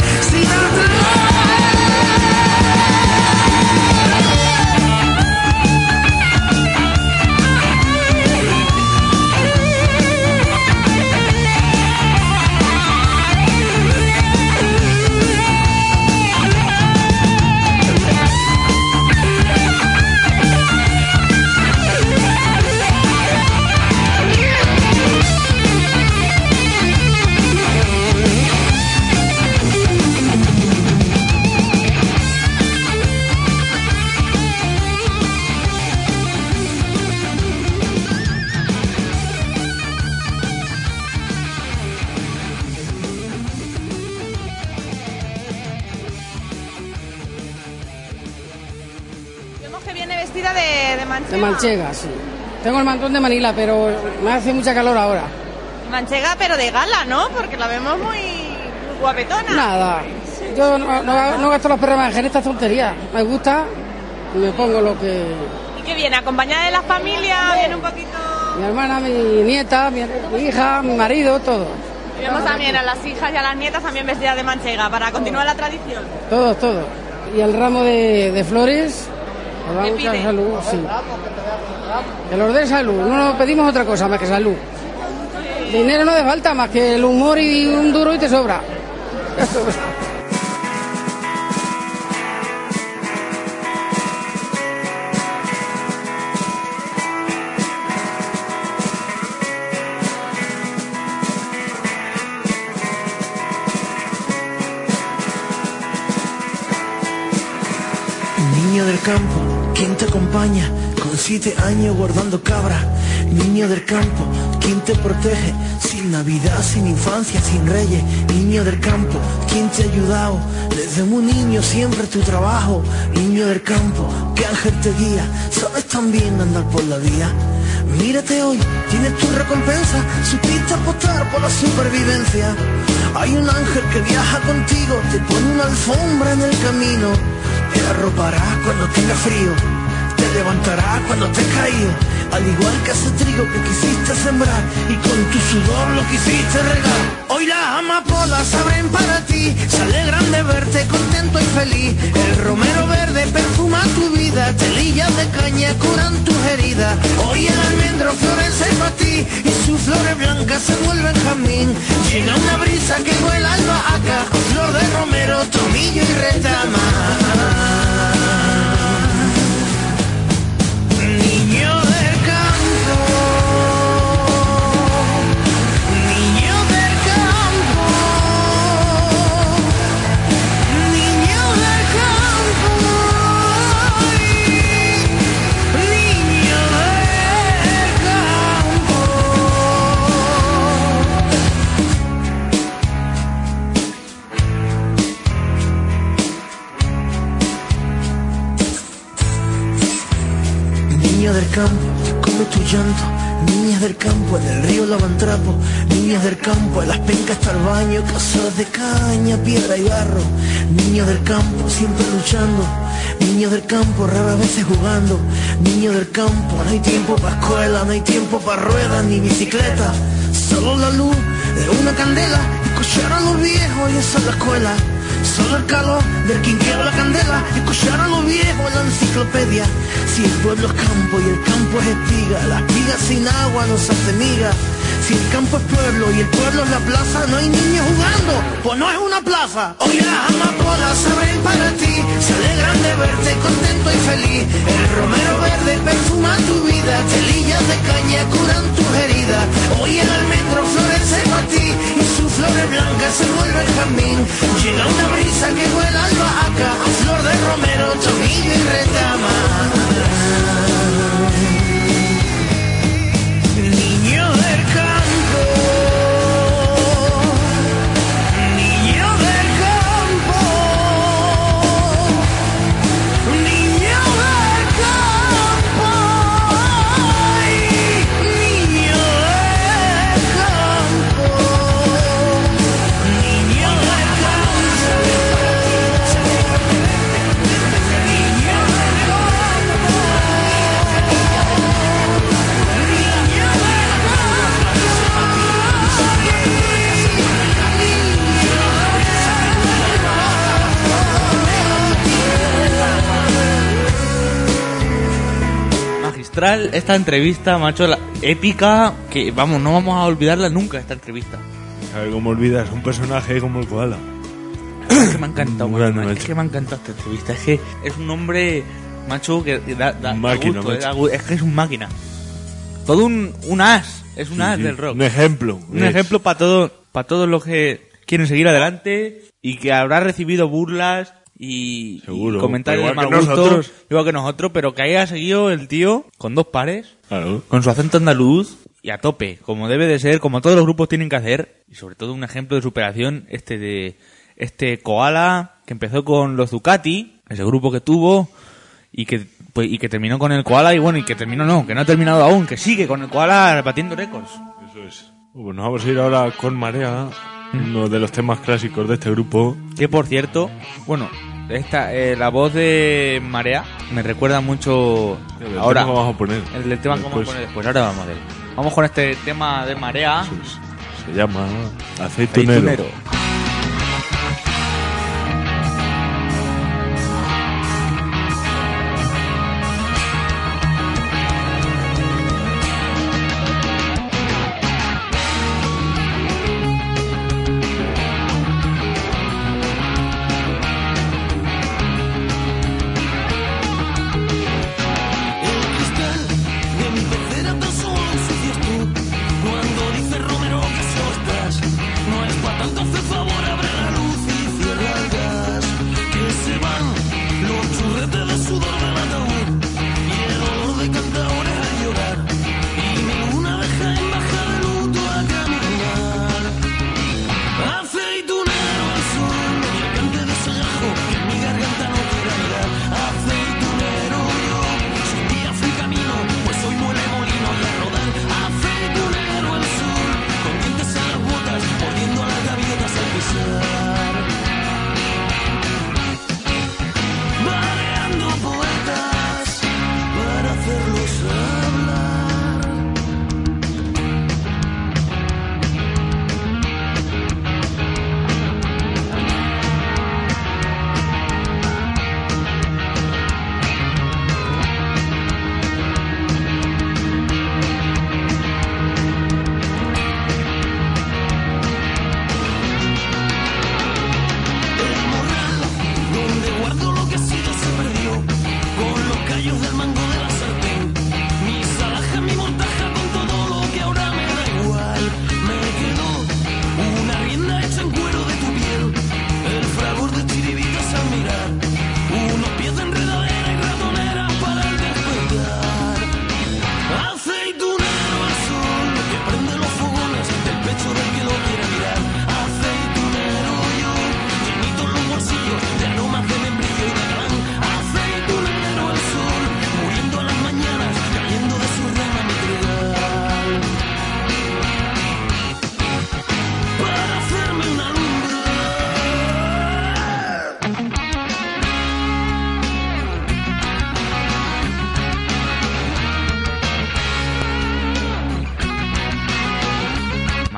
De manchega, sí. Tengo el mantón de Manila, pero me hace mucha calor ahora. Manchega, pero de gala, ¿no? Porque la vemos muy guapetona. Nada. Yo no gasto los perros en esta tontería. Me gusta y me pongo lo que... ¿Y qué viene? ¿Acompañada de la familia? ¿Viene un poquito...? Mi hermana, mi nieta, mi hija, mi marido, todo. Y vemos también a las hijas y a las nietas también vestidas de manchega para continuar la tradición. Todo. Y el ramo de flores... Nos da mucha salud, sí. Que los dé salud, no nos pedimos otra cosa más que salud. Dinero no hace falta más que el humor y un duro y te sobra. Niño del campo, ¿quién te acompaña? Con 7 años guardando cabra. Niño del campo, ¿quién te protege? Sin Navidad, sin infancia, sin reyes. Niño del campo, ¿quién te ha ayudado? Desde muy niño siempre tu trabajo. Niño del campo, ¿qué ángel te guía? ¿Sabes también andar por la vía? Mírate hoy, tienes tu recompensa. Supiste apostar por la supervivencia. Hay un ángel que viaja contigo, te pone una alfombra en el camino. Te arropará cuando tenga frío, te levantará cuando estés caído. Al igual que ese trigo que quisiste sembrar y con tu sudor lo quisiste regar. Hoy las amapolas abren para ti, se alegran de verte contento y feliz. El romero verde perfuma tu vida, telillas de caña curan tus heridas. Hoy el almendro florece para ti y sus flores blancas se vuelven jazmín. Llega una brisa que vuela albahaca, flor de romero, tomillo y retama. Niño del campo, Niña del campo, come tu llanto. Niñas del campo, en el río lavan trapo. Niñas del campo, en las pencas está el baño. Casas de caña, piedra y barro. Niños del campo, siempre luchando. Niños del campo, raras veces jugando. Niños del campo, no hay tiempo para escuela, no hay tiempo para ruedas ni bicicleta. Solo la luz de una candela, escuchar a los viejos y esa es la escuela. Solo el calor del quinquero la candela, escuchar a los viejos la enciclopedia. Si el pueblo es campo y el campo es espiga, la espiga sin agua no se hace miga. Si el campo es pueblo y el pueblo es la plaza, no hay niños jugando, pues no es una plaza. Hoy las amapolas se abren para ti, se alegran de verte contento y feliz. El romero verde perfuma tu vida, telillas de caña curan tus heridas. Hoy el almendro florece para ti y sus flores blancas se vuelven jazmín. Llega una brisa que vuela albahaca, flor de romero, tomillo y retama. Niño del campo, niño del campo, niño del campo, ay, niño del campo, niño del Magistral esta entrevista, macho, épica, que vamos, no vamos a olvidarla nunca esta entrevista. A ver cómo olvidas un personaje como el koala. Es que me ha encantado, Muy grande, macho, es macho. que me ha encantado esta entrevista. Es que es un hombre, macho, que da Máquina, gusto, macho. da gusto. Es que es un máquina. Todo un as, es un as Sí, del rock. un ejemplo. Un ejemplo para todos los que quieren seguir adelante y que habrá recibido burlas y Seguro, comentarios de igual mal que gusto, nosotros. igual que nosotros, pero que haya seguido el tío con 2 pares, Claro. con su acento andaluz y a tope, como debe de ser, como todos los grupos tienen que hacer, y sobre todo un ejemplo de superación este Koala que empezó con los Ducati, ese grupo que tuvo y que terminó con el Koala y bueno, y que terminó no, que no ha terminado aún, que sigue con el Koala batiendo récords. Eso es. Pues nos vamos a ir ahora con Marea, uno de los temas clásicos de este grupo. Que por cierto, bueno, la voz de Marea me recuerda mucho El ahora. tema que vamos a poner El tema que vamos a poner después, ahora vamos a ver. Vamos con este tema de Marea. Se llama Aceitunero. Aceitunero. De mi pecera tan solo ensucias tú. Cuando dice Romero que si no estás, no es para tanto hacer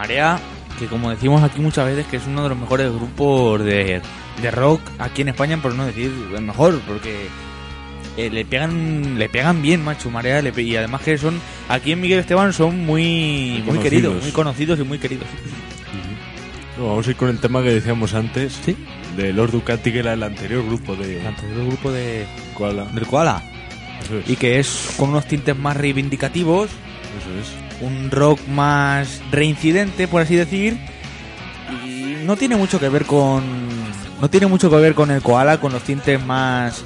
Marea, que como decimos aquí muchas veces, que es uno de los mejores grupos de rock aquí en España, por no decir el mejor, porque le pegan bien, macho, Marea, y además que son, aquí en Miguel Esteban son muy queridos, muy conocidos y muy queridos. Vamos a ir con el tema que decíamos antes, ¿sí? De Lord Ducati, que era el anterior grupo de... Koala. Del Koala. Eso es. Y que es con unos tintes más reivindicativos. Eso es. Un rock más reincidente, por así decir. Y no tiene mucho que ver con... No tiene mucho que ver con el Koala, con los tintes más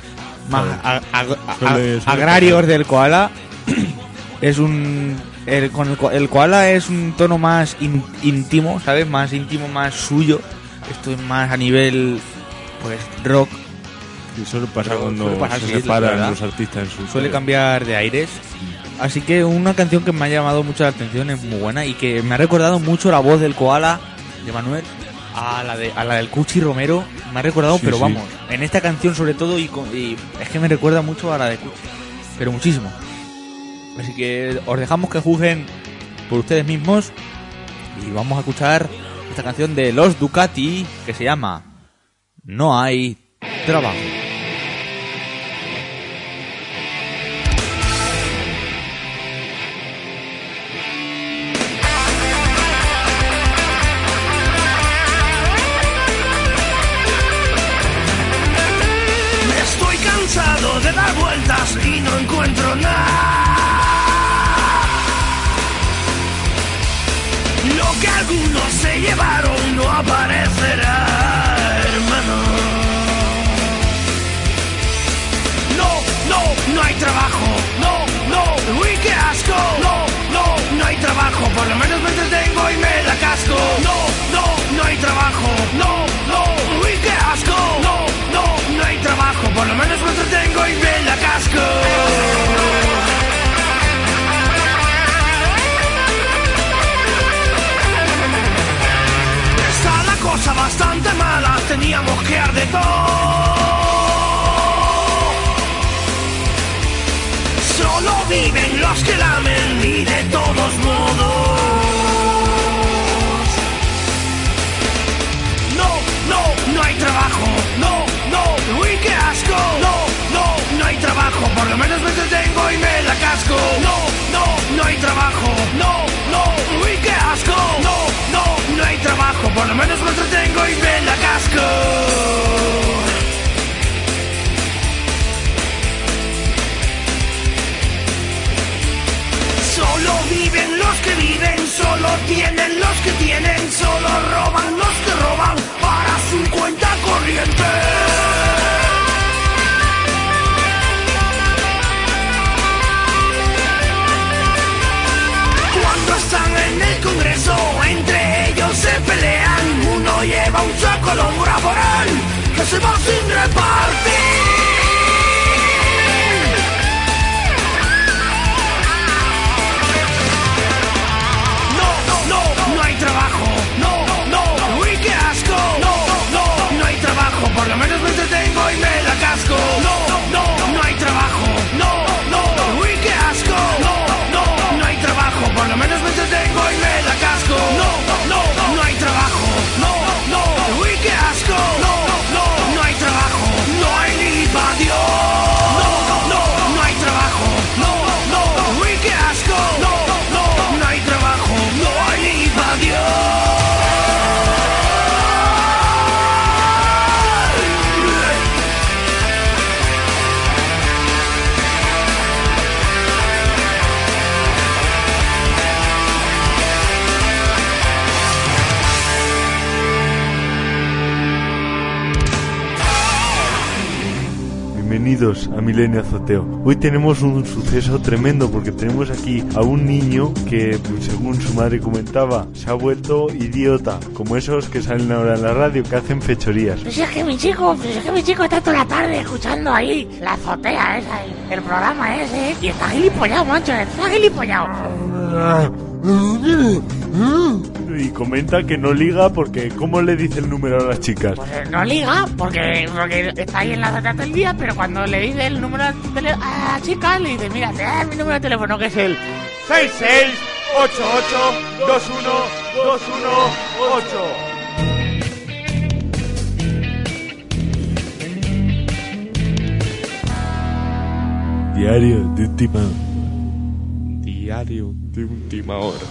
agrarios del Koala. Es un... El Koala es un tono más íntimo, ¿sabes? Más íntimo, más suyo. Esto es más a nivel, pues, rock. Y suele pasar cuando se separan los artistas en su... Suele cambiar de aires. Así que una canción que me ha llamado mucho la atención, es muy buena y que me ha recordado mucho la voz del Koala, de Manuel, a la del Cuchi Romero. Me ha recordado, sí, pero sí. Vamos, en esta canción sobre todo, y es que me recuerda mucho a la de Cuchi. Pero muchísimo. Así que os dejamos que juzguen por ustedes mismos y vamos a escuchar esta canción de Los Ducati que se llama No hay trabajo. Estoy cansado de dar vueltas y no encuentro nada. Lo que algunos se llevaron no aparecerá, hermano. No hay trabajo. No, uy, qué asco. No hay trabajo. Por lo menos me entretengo y me la casco. No hay trabajo. No, uy, qué asco. No hay trabajo. Por lo menos me entretengo y me la casco. Cosa bastante mala, teníamos que arder todo. Solo viven los que lamen y de todos modos. No hay trabajo. No, uy, qué asco. No hay trabajo, por lo menos me entretengo y me la casco. No hay trabajo. No, uy, qué asco. No hay trabajo, por lo menos me entretengo y me la casco. Solo viven los que viven, solo tienen los que tienen, solo roban los que roban para su cuenta corriente. Cuando están en el Congreso, entre ellos se pelean. Uno lleva un saco al hombro a por él, que se va sin repartir. No hay trabajo. No, uy, qué asco. No hay trabajo, por lo menos me entretengo y me la casco. No hay trabajo. No, uy, qué asco. No hay trabajo, por lo menos me entretengo y me la casco. No hay trabajo. No, uy, qué asco. No hay trabajo. No hay ni pa' Dios. No hay trabajo. No, uy, qué asco. No hay trabajo. No hay ni pa' Dios. Bienvenidos a Milenio Azoteo. Hoy tenemos un suceso tremendo porque tenemos aquí a un niño que, según su madre comentaba, se ha vuelto idiota, como esos que salen ahora en la radio que hacen fechorías. Pues es que mi chico está toda la tarde escuchando ahí la azotea esa, el programa ese, y está gilipollado, macho, está gilipollado. Y comenta que no liga porque ¿cómo le dice el número a las chicas? Pues no liga porque está ahí en la azotea todo el día, pero cuando le dice el número a la chica, le dice, mira, te da mi número de teléfono, que es el Diario de última. Diario de última hora.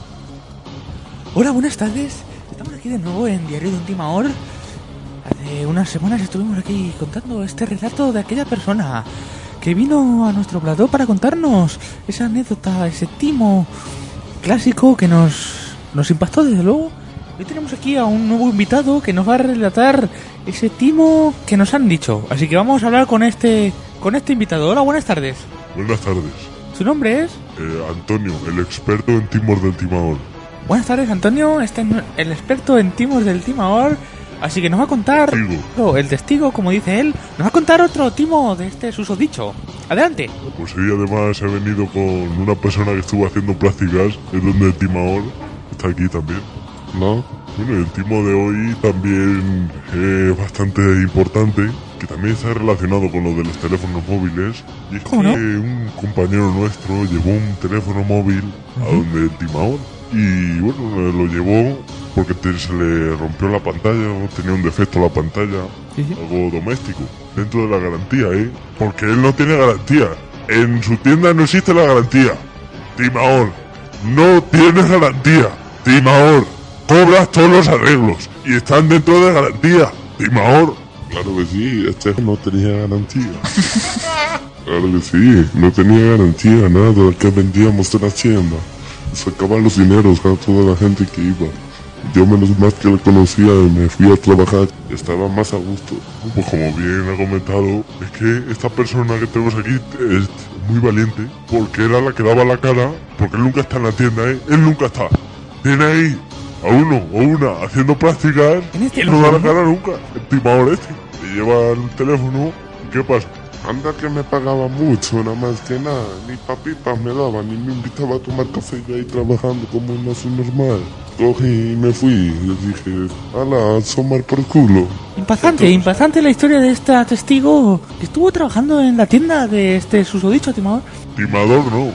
Hola, buenas tardes. Estamos aquí de nuevo en Diario de Última Hora. Hace unas semanas estuvimos aquí contando este relato de aquella persona que vino a nuestro plató para contarnos esa anécdota, ese timo clásico que nos impactó desde luego. Hoy tenemos aquí a un nuevo invitado que nos va a relatar ese timo que nos han dicho. Así que vamos a hablar con este invitado. Hola, buenas tardes. Buenas tardes. ¿Su nombre es? Antonio, el experto en timos del timador. Buenas tardes, Antonio. Este es el experto en timos del timador. Así que nos va a contar... El testigo, como dice él, nos va a contar otro timo de este susodicho. Adelante. Pues sí, además he venido con una persona que estuvo haciendo prácticas en donde el timador está aquí también. ¿No? Bueno, el timo de hoy también es bastante importante, que también está relacionado con lo de los teléfonos móviles. Y es que un compañero nuestro llevó un teléfono móvil a donde el timador. Y bueno, lo llevó porque se le rompió la pantalla, o tenía un defecto la pantalla, algo doméstico, dentro de la garantía, porque él no tiene garantía. En su tienda no existe la garantía. Timador, no tienes garantía. Timador, cobras todos los arreglos y están dentro de garantía. Timador. Claro que sí, este no tenía garantía. Claro que sí, no tenía garantía, nada que vendíamos en la tienda. Sacaban los dineros a toda la gente que iba. Yo menos mal que le conocía y me fui a trabajar. Estaba más a gusto. Pues como bien ha comentado, es que esta persona que tenemos aquí es muy valiente, porque era la que daba la cara, porque él nunca está en la tienda, Él nunca está. Tiene ahí a uno o una haciendo prácticas y no da la cara nunca. El timador y lleva el teléfono. ¿Qué pasa? Anda que me pagaba mucho, nada más que nada. Ni papitas me daba, ni me invitaba a tomar café yo ahí trabajando como un oso normal. Cogí y me fui y dije, ala, asomar por culo. Impactante la historia de esta testigo que estuvo trabajando en la tienda de este susodicho timador. Timador no.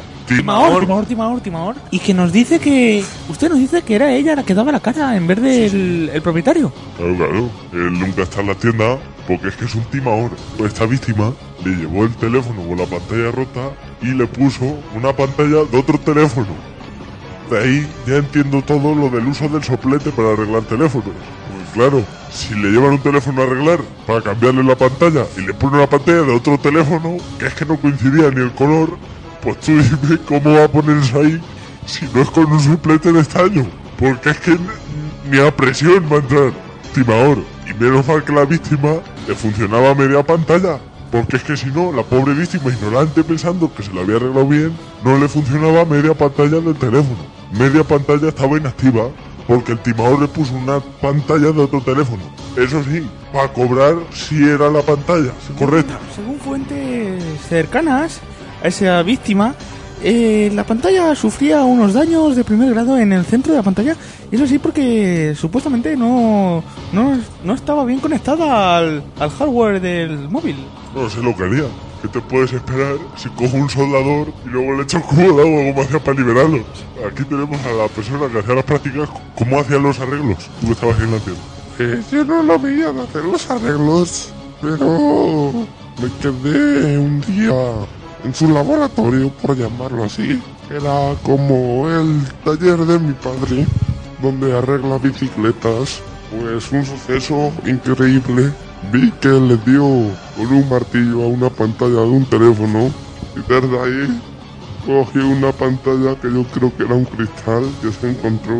Timador. Y que nos dice que... Usted nos dice que era ella la que daba la cara en vez del el propietario. Claro. Él nunca está en la tienda porque es que es un timador. Esta víctima le llevó el teléfono con la pantalla rota y le puso una pantalla de otro teléfono. De ahí ya entiendo todo lo del uso del soplete para arreglar teléfonos. Pues claro, si le llevan un teléfono a arreglar para cambiarle la pantalla y le ponen una pantalla de otro teléfono, que es que no coincidía ni el color, pues tú dime cómo va a ponerse ahí si no es con un soplete de estaño. Porque es que ni a presión va a entrar. Timador. Y menos mal que la víctima le funcionaba media pantalla. Porque es que si no, la pobre víctima ignorante pensando que se la había arreglado bien, no le funcionaba media pantalla del teléfono. Media pantalla estaba inactiva porque el timador le puso una pantalla de otro teléfono. Eso sí, para cobrar si era la pantalla correcta. Según fuentes cercanas a esa víctima, la pantalla sufría unos daños de primer grado en el centro de la pantalla. Y eso sí, porque supuestamente no estaba bien conectada al hardware del móvil. No sé lo que haría. ¿Qué te puedes esperar si cojo un soldador y luego le echo un cubo de agua como hacía para liberarlo? Aquí tenemos a la persona que hacía las prácticas, cómo hacían los arreglos. Tú que estabas en la tienda. Yo no lo veía de hacer los arreglos, pero me quedé un día en su laboratorio, por llamarlo así. Era como el taller de mi padre, donde arregla bicicletas. Pues un suceso increíble. Vi que le dio con un martillo a una pantalla de un teléfono y desde ahí cogí una pantalla que yo creo que era un cristal que se encontró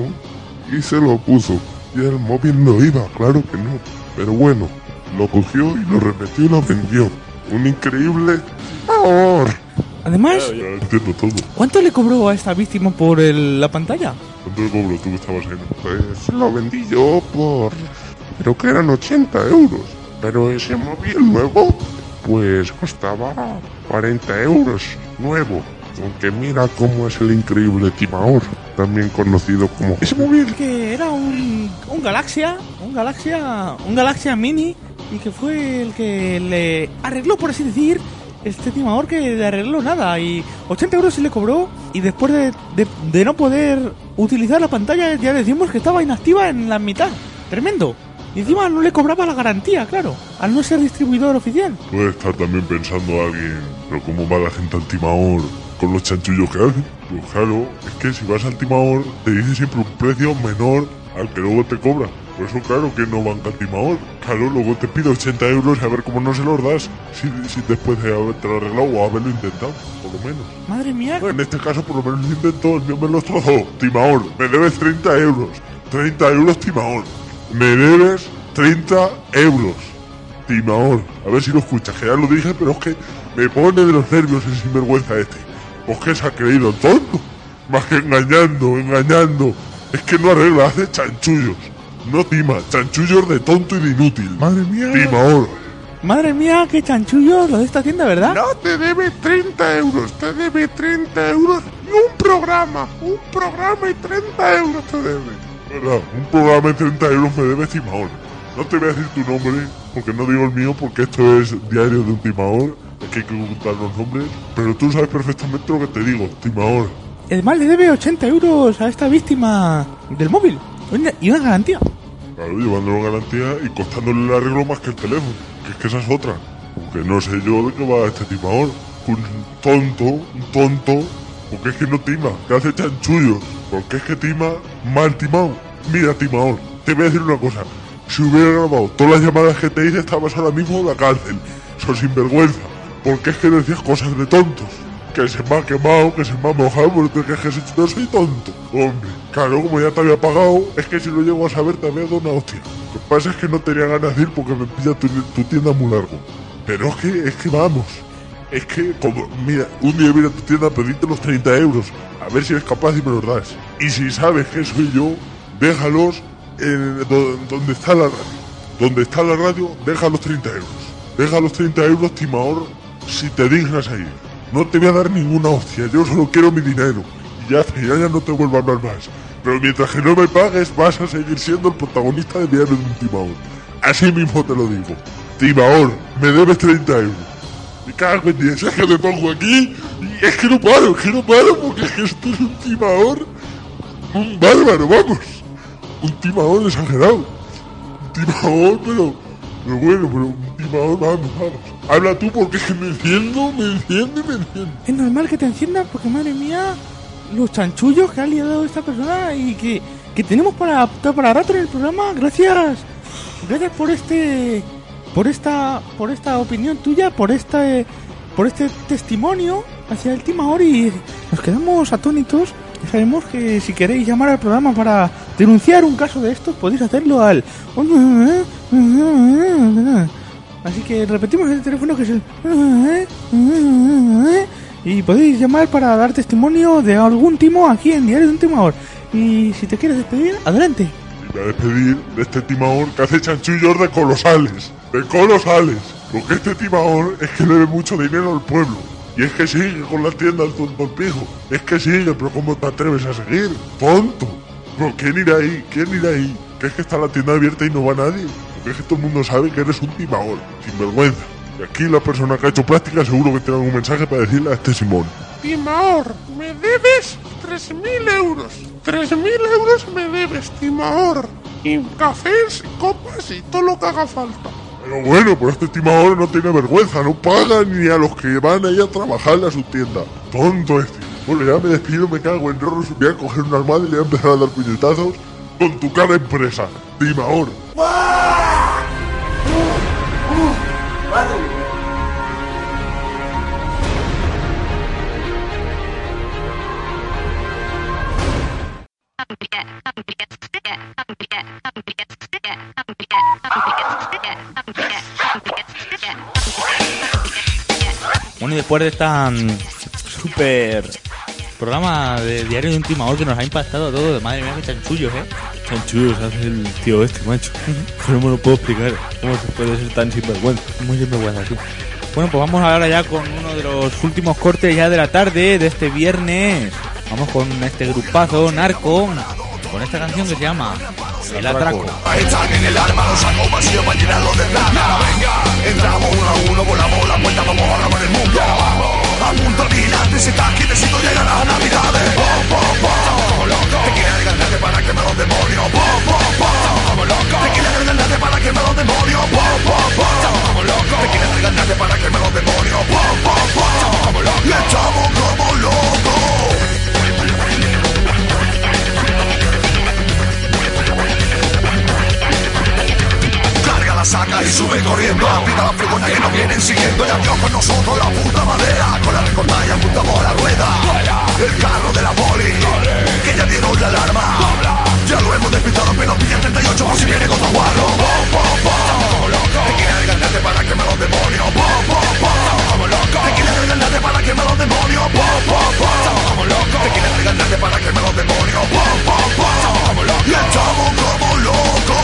y se lo puso. Y el móvil no iba, claro que no. Pero bueno, lo cogió y lo repetió y lo vendió. Un increíble ahorro. Además, ya entiendo todo. ¿Cuánto le cobró a esta víctima por la pantalla? ¿Cuánto le cobró tú que estabas ahí? Pues lo vendí yo por... creo que eran 80 euros. Pero ese móvil nuevo, pues costaba 40 euros, nuevo. Aunque mira cómo es el increíble timador, también conocido como... Ese móvil que era un Galaxia Mini, y que fue el que le arregló, por así decir, este timador que de arregló nada y 80 euros se le cobró y después de no poder utilizar la pantalla ya decimos que estaba inactiva en la mitad. Tremendo. Y encima no le cobraba la garantía, claro, al no ser distribuidor oficial. Puede estar también pensando alguien, pero ¿cómo va la gente al timador con los chanchullos que hace? Pues claro, es que si vas al timador te dice siempre un precio menor al que luego te cobra. Por eso claro que no van al timador. Claro, luego te pide 80 euros y a ver cómo no se los das si después de haberte lo arreglado o haberlo intentado, por lo menos. Madre mía. Bueno, en este caso por lo menos lo intentó, el mío me los trozó. Timador, me debes 30 euros. 30 euros timador. Me debes 30 euros. Timador. A ver si lo escuchas, que ya lo dije, pero es que me pone de los nervios el sinvergüenza este. Pues que se ha creído tonto. Más que engañando. Es que no arregla, hace chanchullos. No tima, chanchullos de tonto y de inútil. Madre mía. Timador. Madre mía, qué chanchullo lo de esta tienda, ¿verdad? No te debe 30 euros, te debe 30 euros y un programa y 30 euros te debe. ¿Verdad? Un programa y 30 euros me debe timador. No te voy a decir tu nombre, porque no digo el mío, porque esto es diario de un timador, es que hay que ocultar los nombres, pero tú sabes perfectamente lo que te digo, timador. Además le debe 80 euros a esta víctima del móvil y una garantía. Claro, llevándolo garantía y costándole el arreglo más que el teléfono, que es que esa es otra. Porque no sé yo de qué va este timador. Un tonto, porque es que no tima, que hace chanchullos, porque es que tima mal timado. Mira, timador, te voy a decir una cosa. Si hubiera grabado todas las llamadas que te hice, estabas ahora mismo en la cárcel. Sos sinvergüenza, porque es que decías cosas de tontos. Que se me ha quemado, que se me ha mojado, porque es que no soy tonto. Hombre, claro, como ya te había pagado, es que si lo llego a saber te había dado una hostia. Lo que pasa es que no tenía ganas de ir porque me pilla tu tienda muy largo. Pero es que vamos. Es que, como, mira, un día viene a tu tienda a pedirte los 30 euros. A ver si eres capaz y me los das. Y si sabes que soy yo, déjalos donde está la radio. Donde está la radio, deja los 30 euros. Deja los 30 euros, timador, si te dignas a ir. No te voy a dar ninguna hostia, yo solo quiero mi dinero. Y ya no te vuelvo a hablar más. Pero mientras que no me pagues, vas a seguir siendo el protagonista de Diario de un Timador. Así mismo te lo digo. Timador, me debes 30 euros. Me cago en 10, es que me pongo aquí y es que no paro, porque es que esto es un timador. Un bárbaro, vamos. Un timador exagerado. Un timador, pero bueno, pero un timador, vamos. Habla tú porque es que me enciendo. Es normal que te enciendas porque, madre mía, los chanchullos que ha liado esta persona y que tenemos para rato en el programa. Gracias por esta opinión tuya, por este testimonio hacia el timador, y nos quedamos atónitos. Ya sabemos que si queréis llamar al programa para denunciar un caso de estos, podéis hacerlo al... Así que repetimos el teléfono, que es el... Y podéis llamar para dar testimonio de algún timo aquí en Diario de un Timador. Y si te quieres despedir, adelante. Y voy a despedir de este timador que hace chanchullos de colosales. Porque este timador es que le debe mucho dinero al pueblo. Y es que sigue con la tienda al tonto al pijo. Es que sigue, pero ¿cómo te atreves a seguir? ¡Tonto! ¿Pero quién irá ahí? Que es que está la tienda abierta y no va nadie. Porque es que todo el mundo sabe que eres un timador, sin vergüenza. Y aquí la persona que ha hecho práctica seguro que tiene algún mensaje para decirle a este Simón. Timador, me debes 3.000 euros. 3.000 euros me debes, timador. Y cafés, copas y todo lo que haga falta. Pero bueno, pero este timador no tiene vergüenza, no paga ni a los que van ahí a trabajar a su tienda. Tonto este. Bueno, ya me despido, me cago en roros, voy a coger una almohada y le voy a empezar a dar puñetazos con tu cara empresa, timador. Bueno, y después de esta super programa de Diario de un Timador que nos ha impactado a todos, de madre mía, que chanchullos, Chanchullos hace el tío este, macho. No me lo puedo explicar. ¿Cómo se puede ser tan sinvergüenza? Muy sinvergüenza, sí. Bueno, pues vamos ahora ya con uno de los últimos cortes ya de la tarde, de este viernes. Vamos con este grupazo, Narco, con esta canción que se llama El Atraco. Están en el arma, los saco vacíos para llenarlos de plata. Venga, entramos uno a uno, volamos la puerta, vamos a acabar el mundo. Apunto al vigilante, si estás quietecito llegan las navidades. Como loco, te quieren regañarte para quemar los demonios. Como loco, te quieren regañarte para quemar los demonios. Como loco, te quieren regañarte para quemar los demonios. Como loco, y estamos como locos. La saca y sube corriendo, aprieta la fregona que nos vienen siguiendo. Y adiós con nosotros la puta madera, con la recortada y apuntamos a la rueda. El carro de la poli, que ya dieron la alarma. Ya lo hemos despistado, pero pilla 38 por si viene con otro guarro. Como loco, te quieren regañarte para quemar los demonios. Como loco, te quieren regañarte para quemar los demonios. Como loco, te quieren regañarte para quemar los demonios. Como loco, y estamos como locos.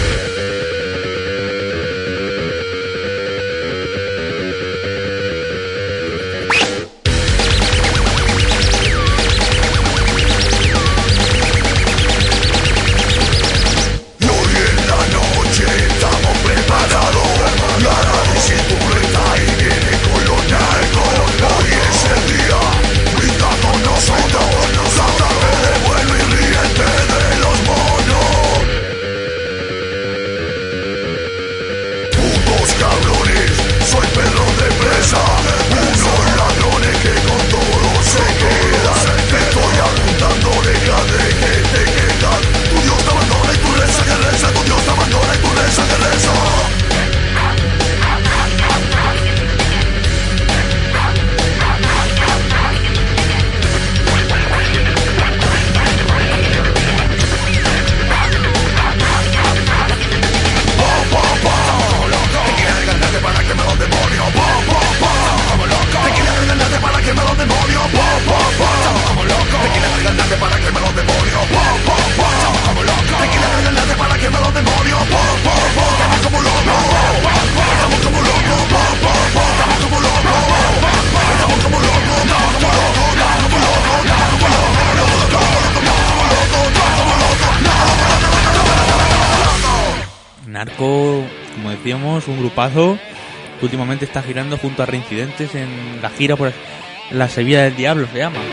Narco, como decíamos, un grupazo que últimamente está girando junto a Reincidentes en la gira por la Sevilla del Diablo, se llama.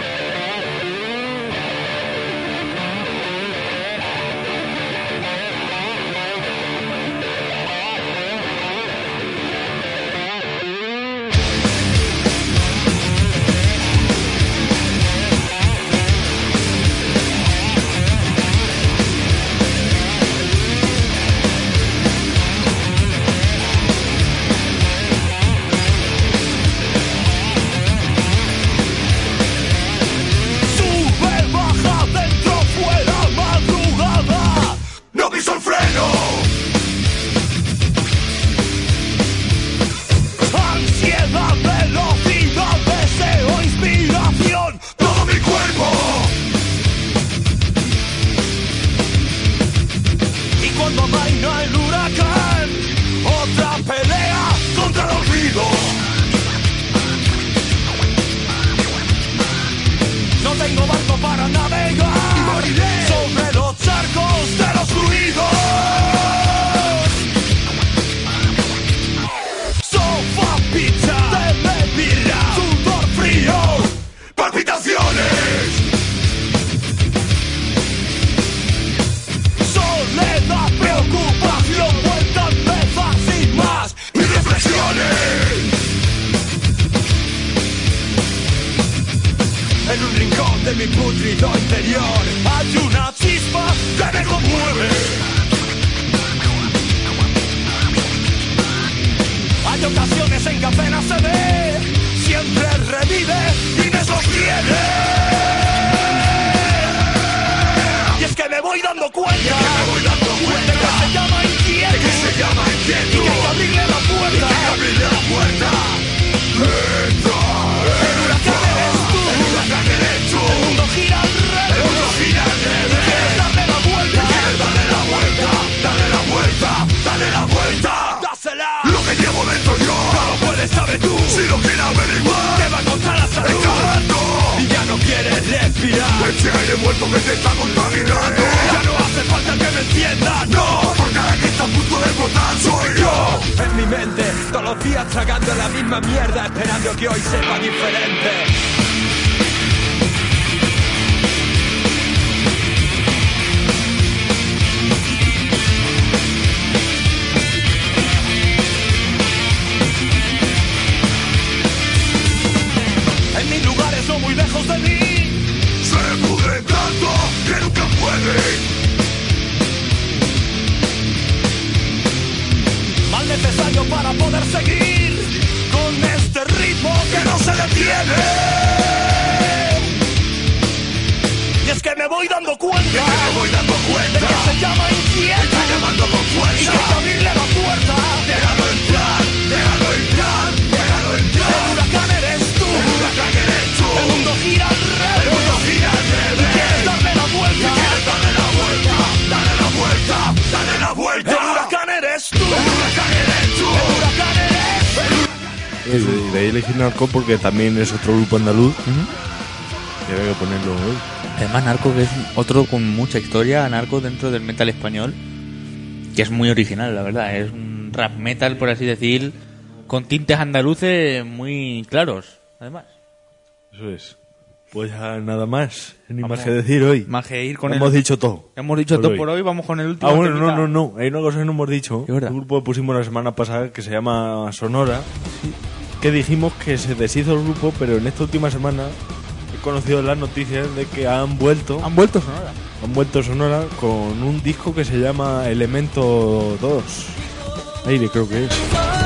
Lo que llevo dentro yo no lo puedes saber tú. Si lo quieres averiguar te va a costar la salud. Ese aire muerto que te está contaminando. Ya no hace falta que me entiendas, no, porque ahora que está a punto de explotar soy yo. En mi mente, todos los días tragando la misma mierda, esperando que hoy sepa diferente. En mis lugares no muy lejos de mí se pudre tanto que nunca puede. Mal necesario para poder seguir con este ritmo que no se detiene. Y es que me voy dando cuenta, de que se llama inquieto, está llamando con fuerza, y que hay que abrirle la puerta. Déjalo entrar, déjalo entrar, déjalo entrar. El huracán eres tú, el huracán eres tú. El mundo gira al revés, el mundo gira al revés. Y quieres darle la vuelta, y quieres darle la vuelta, dale la vuelta, dale la vuelta. El huracán eres tú, el huracán eres tú. El huracán eres Y de ahí elegí Narco porque también es otro grupo andaluz. Y había que ponerlo hoy. Además, Narco, que es otro con mucha historia, Narco dentro del metal español, que es muy original, la verdad. Es un rap metal, por así decir, con tintes andaluces muy claros, además. Eso es. Pues ya nada más. Ni Vamos, más que decir hoy. Más que ir con hemos dicho todo. Hemos dicho todo por hoy, vamos con el último. Ah, bueno, no. Hay una cosa que no hemos dicho. ¿Qué verdad? Un grupo que pusimos la semana pasada que se llama Sonora. Sí. Que dijimos que se deshizo el grupo, pero en esta última semana he conocido las noticias de que han vuelto. Han vuelto Sonora. Han vuelto Sonora con un disco que se llama Elemento 2. Aire, creo que es.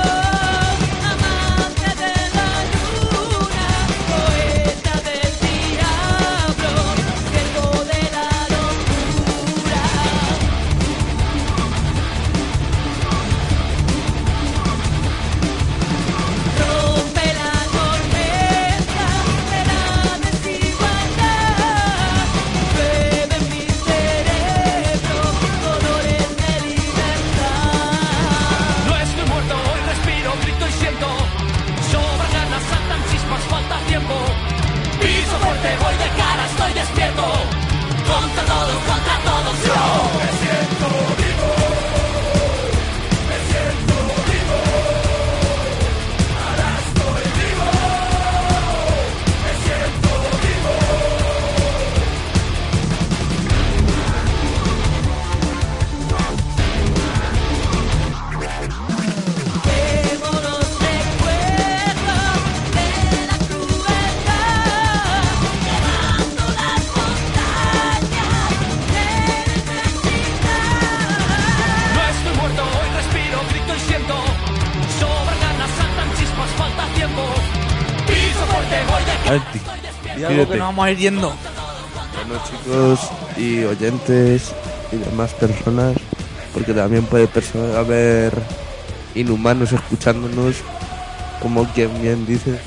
Y algo que nos vamos a ir yendo. Bueno, chicos y oyentes y demás personas, porque también puede haber inhumanos escuchándonos, como quien bien dice.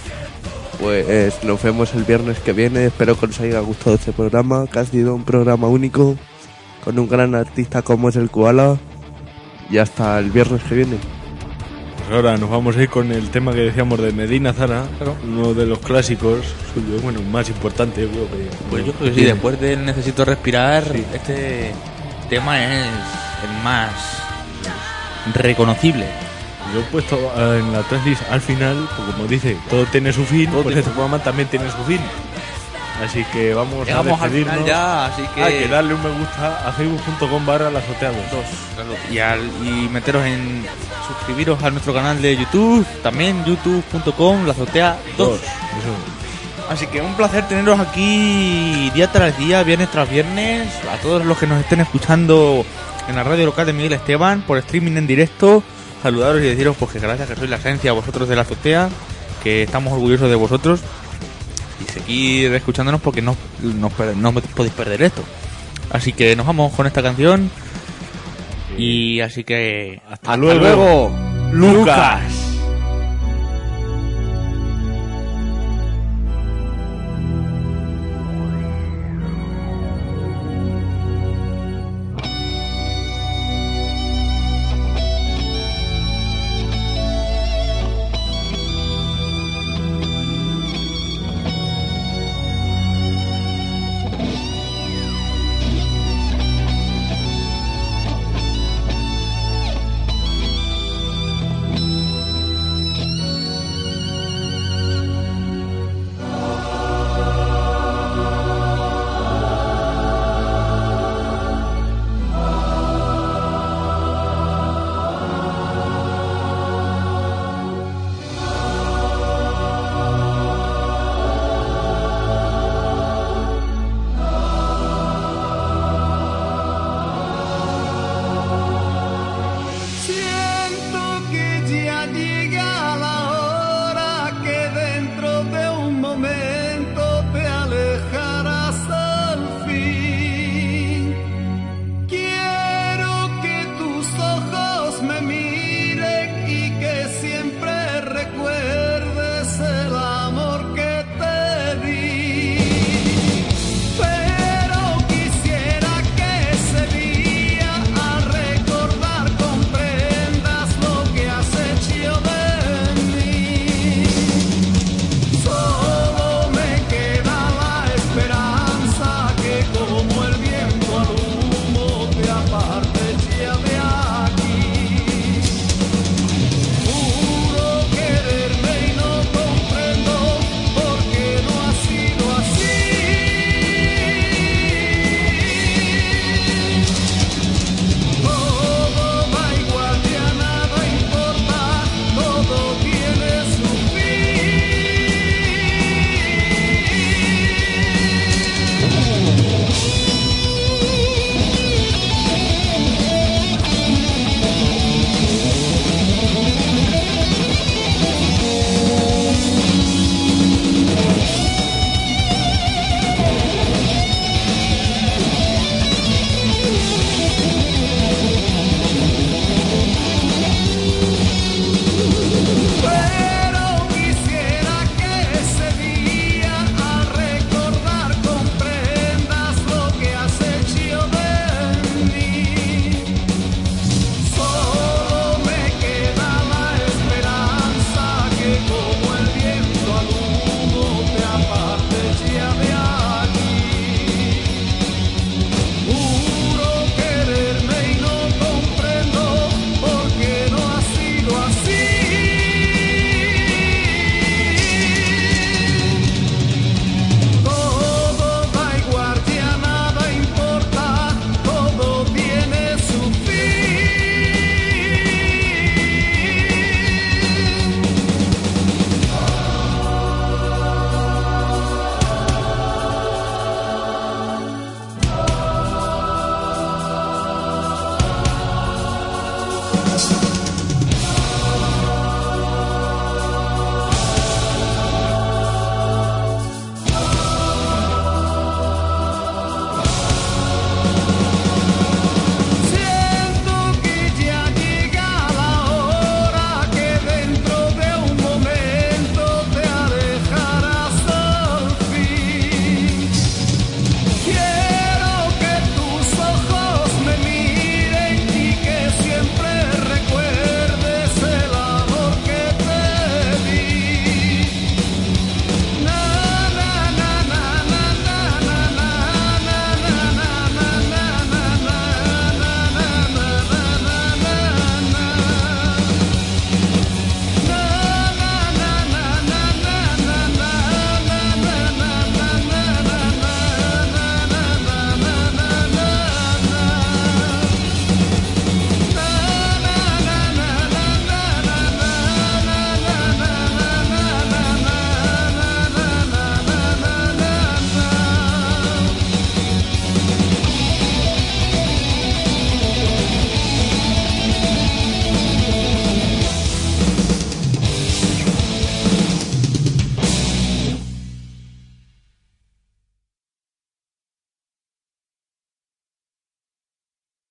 Pues nos vemos el viernes que viene. Espero que os haya gustado este programa, que ha sido un programa único con un gran artista como es el Koala. Y hasta el viernes que viene. Pues ahora nos vamos a ir con el tema que decíamos de Medina Zara, claro, uno de los clásicos suyos, bueno, más importante, yo creo que. Pues yo creo que sí, después de Necesito Respirar, sí, este tema es el más reconocible. Yo he puesto en la tracklist al final, porque como dice, todo tiene su fin, pues este programa también tiene su fin. Así que vamos a despedirnos. Al final ya, así que... Hay que darle un me gusta a facebook.com/lazoteados. Claro. Y meteros en... suscribiros a nuestro canal de YouTube, también youtube.com/lazotea2. Así que un placer teneros aquí día tras día, viernes tras viernes. A todos los que nos estén escuchando en la radio local de Miguel Esteban, por streaming en directo, saludaros y deciros pues que gracias, que sois la esencia vosotros de la azotea, que estamos orgullosos de vosotros. Y seguir escuchándonos porque no podéis perder esto. Así que nos vamos con esta canción. Y así que... ¡Hasta luego, Lucas!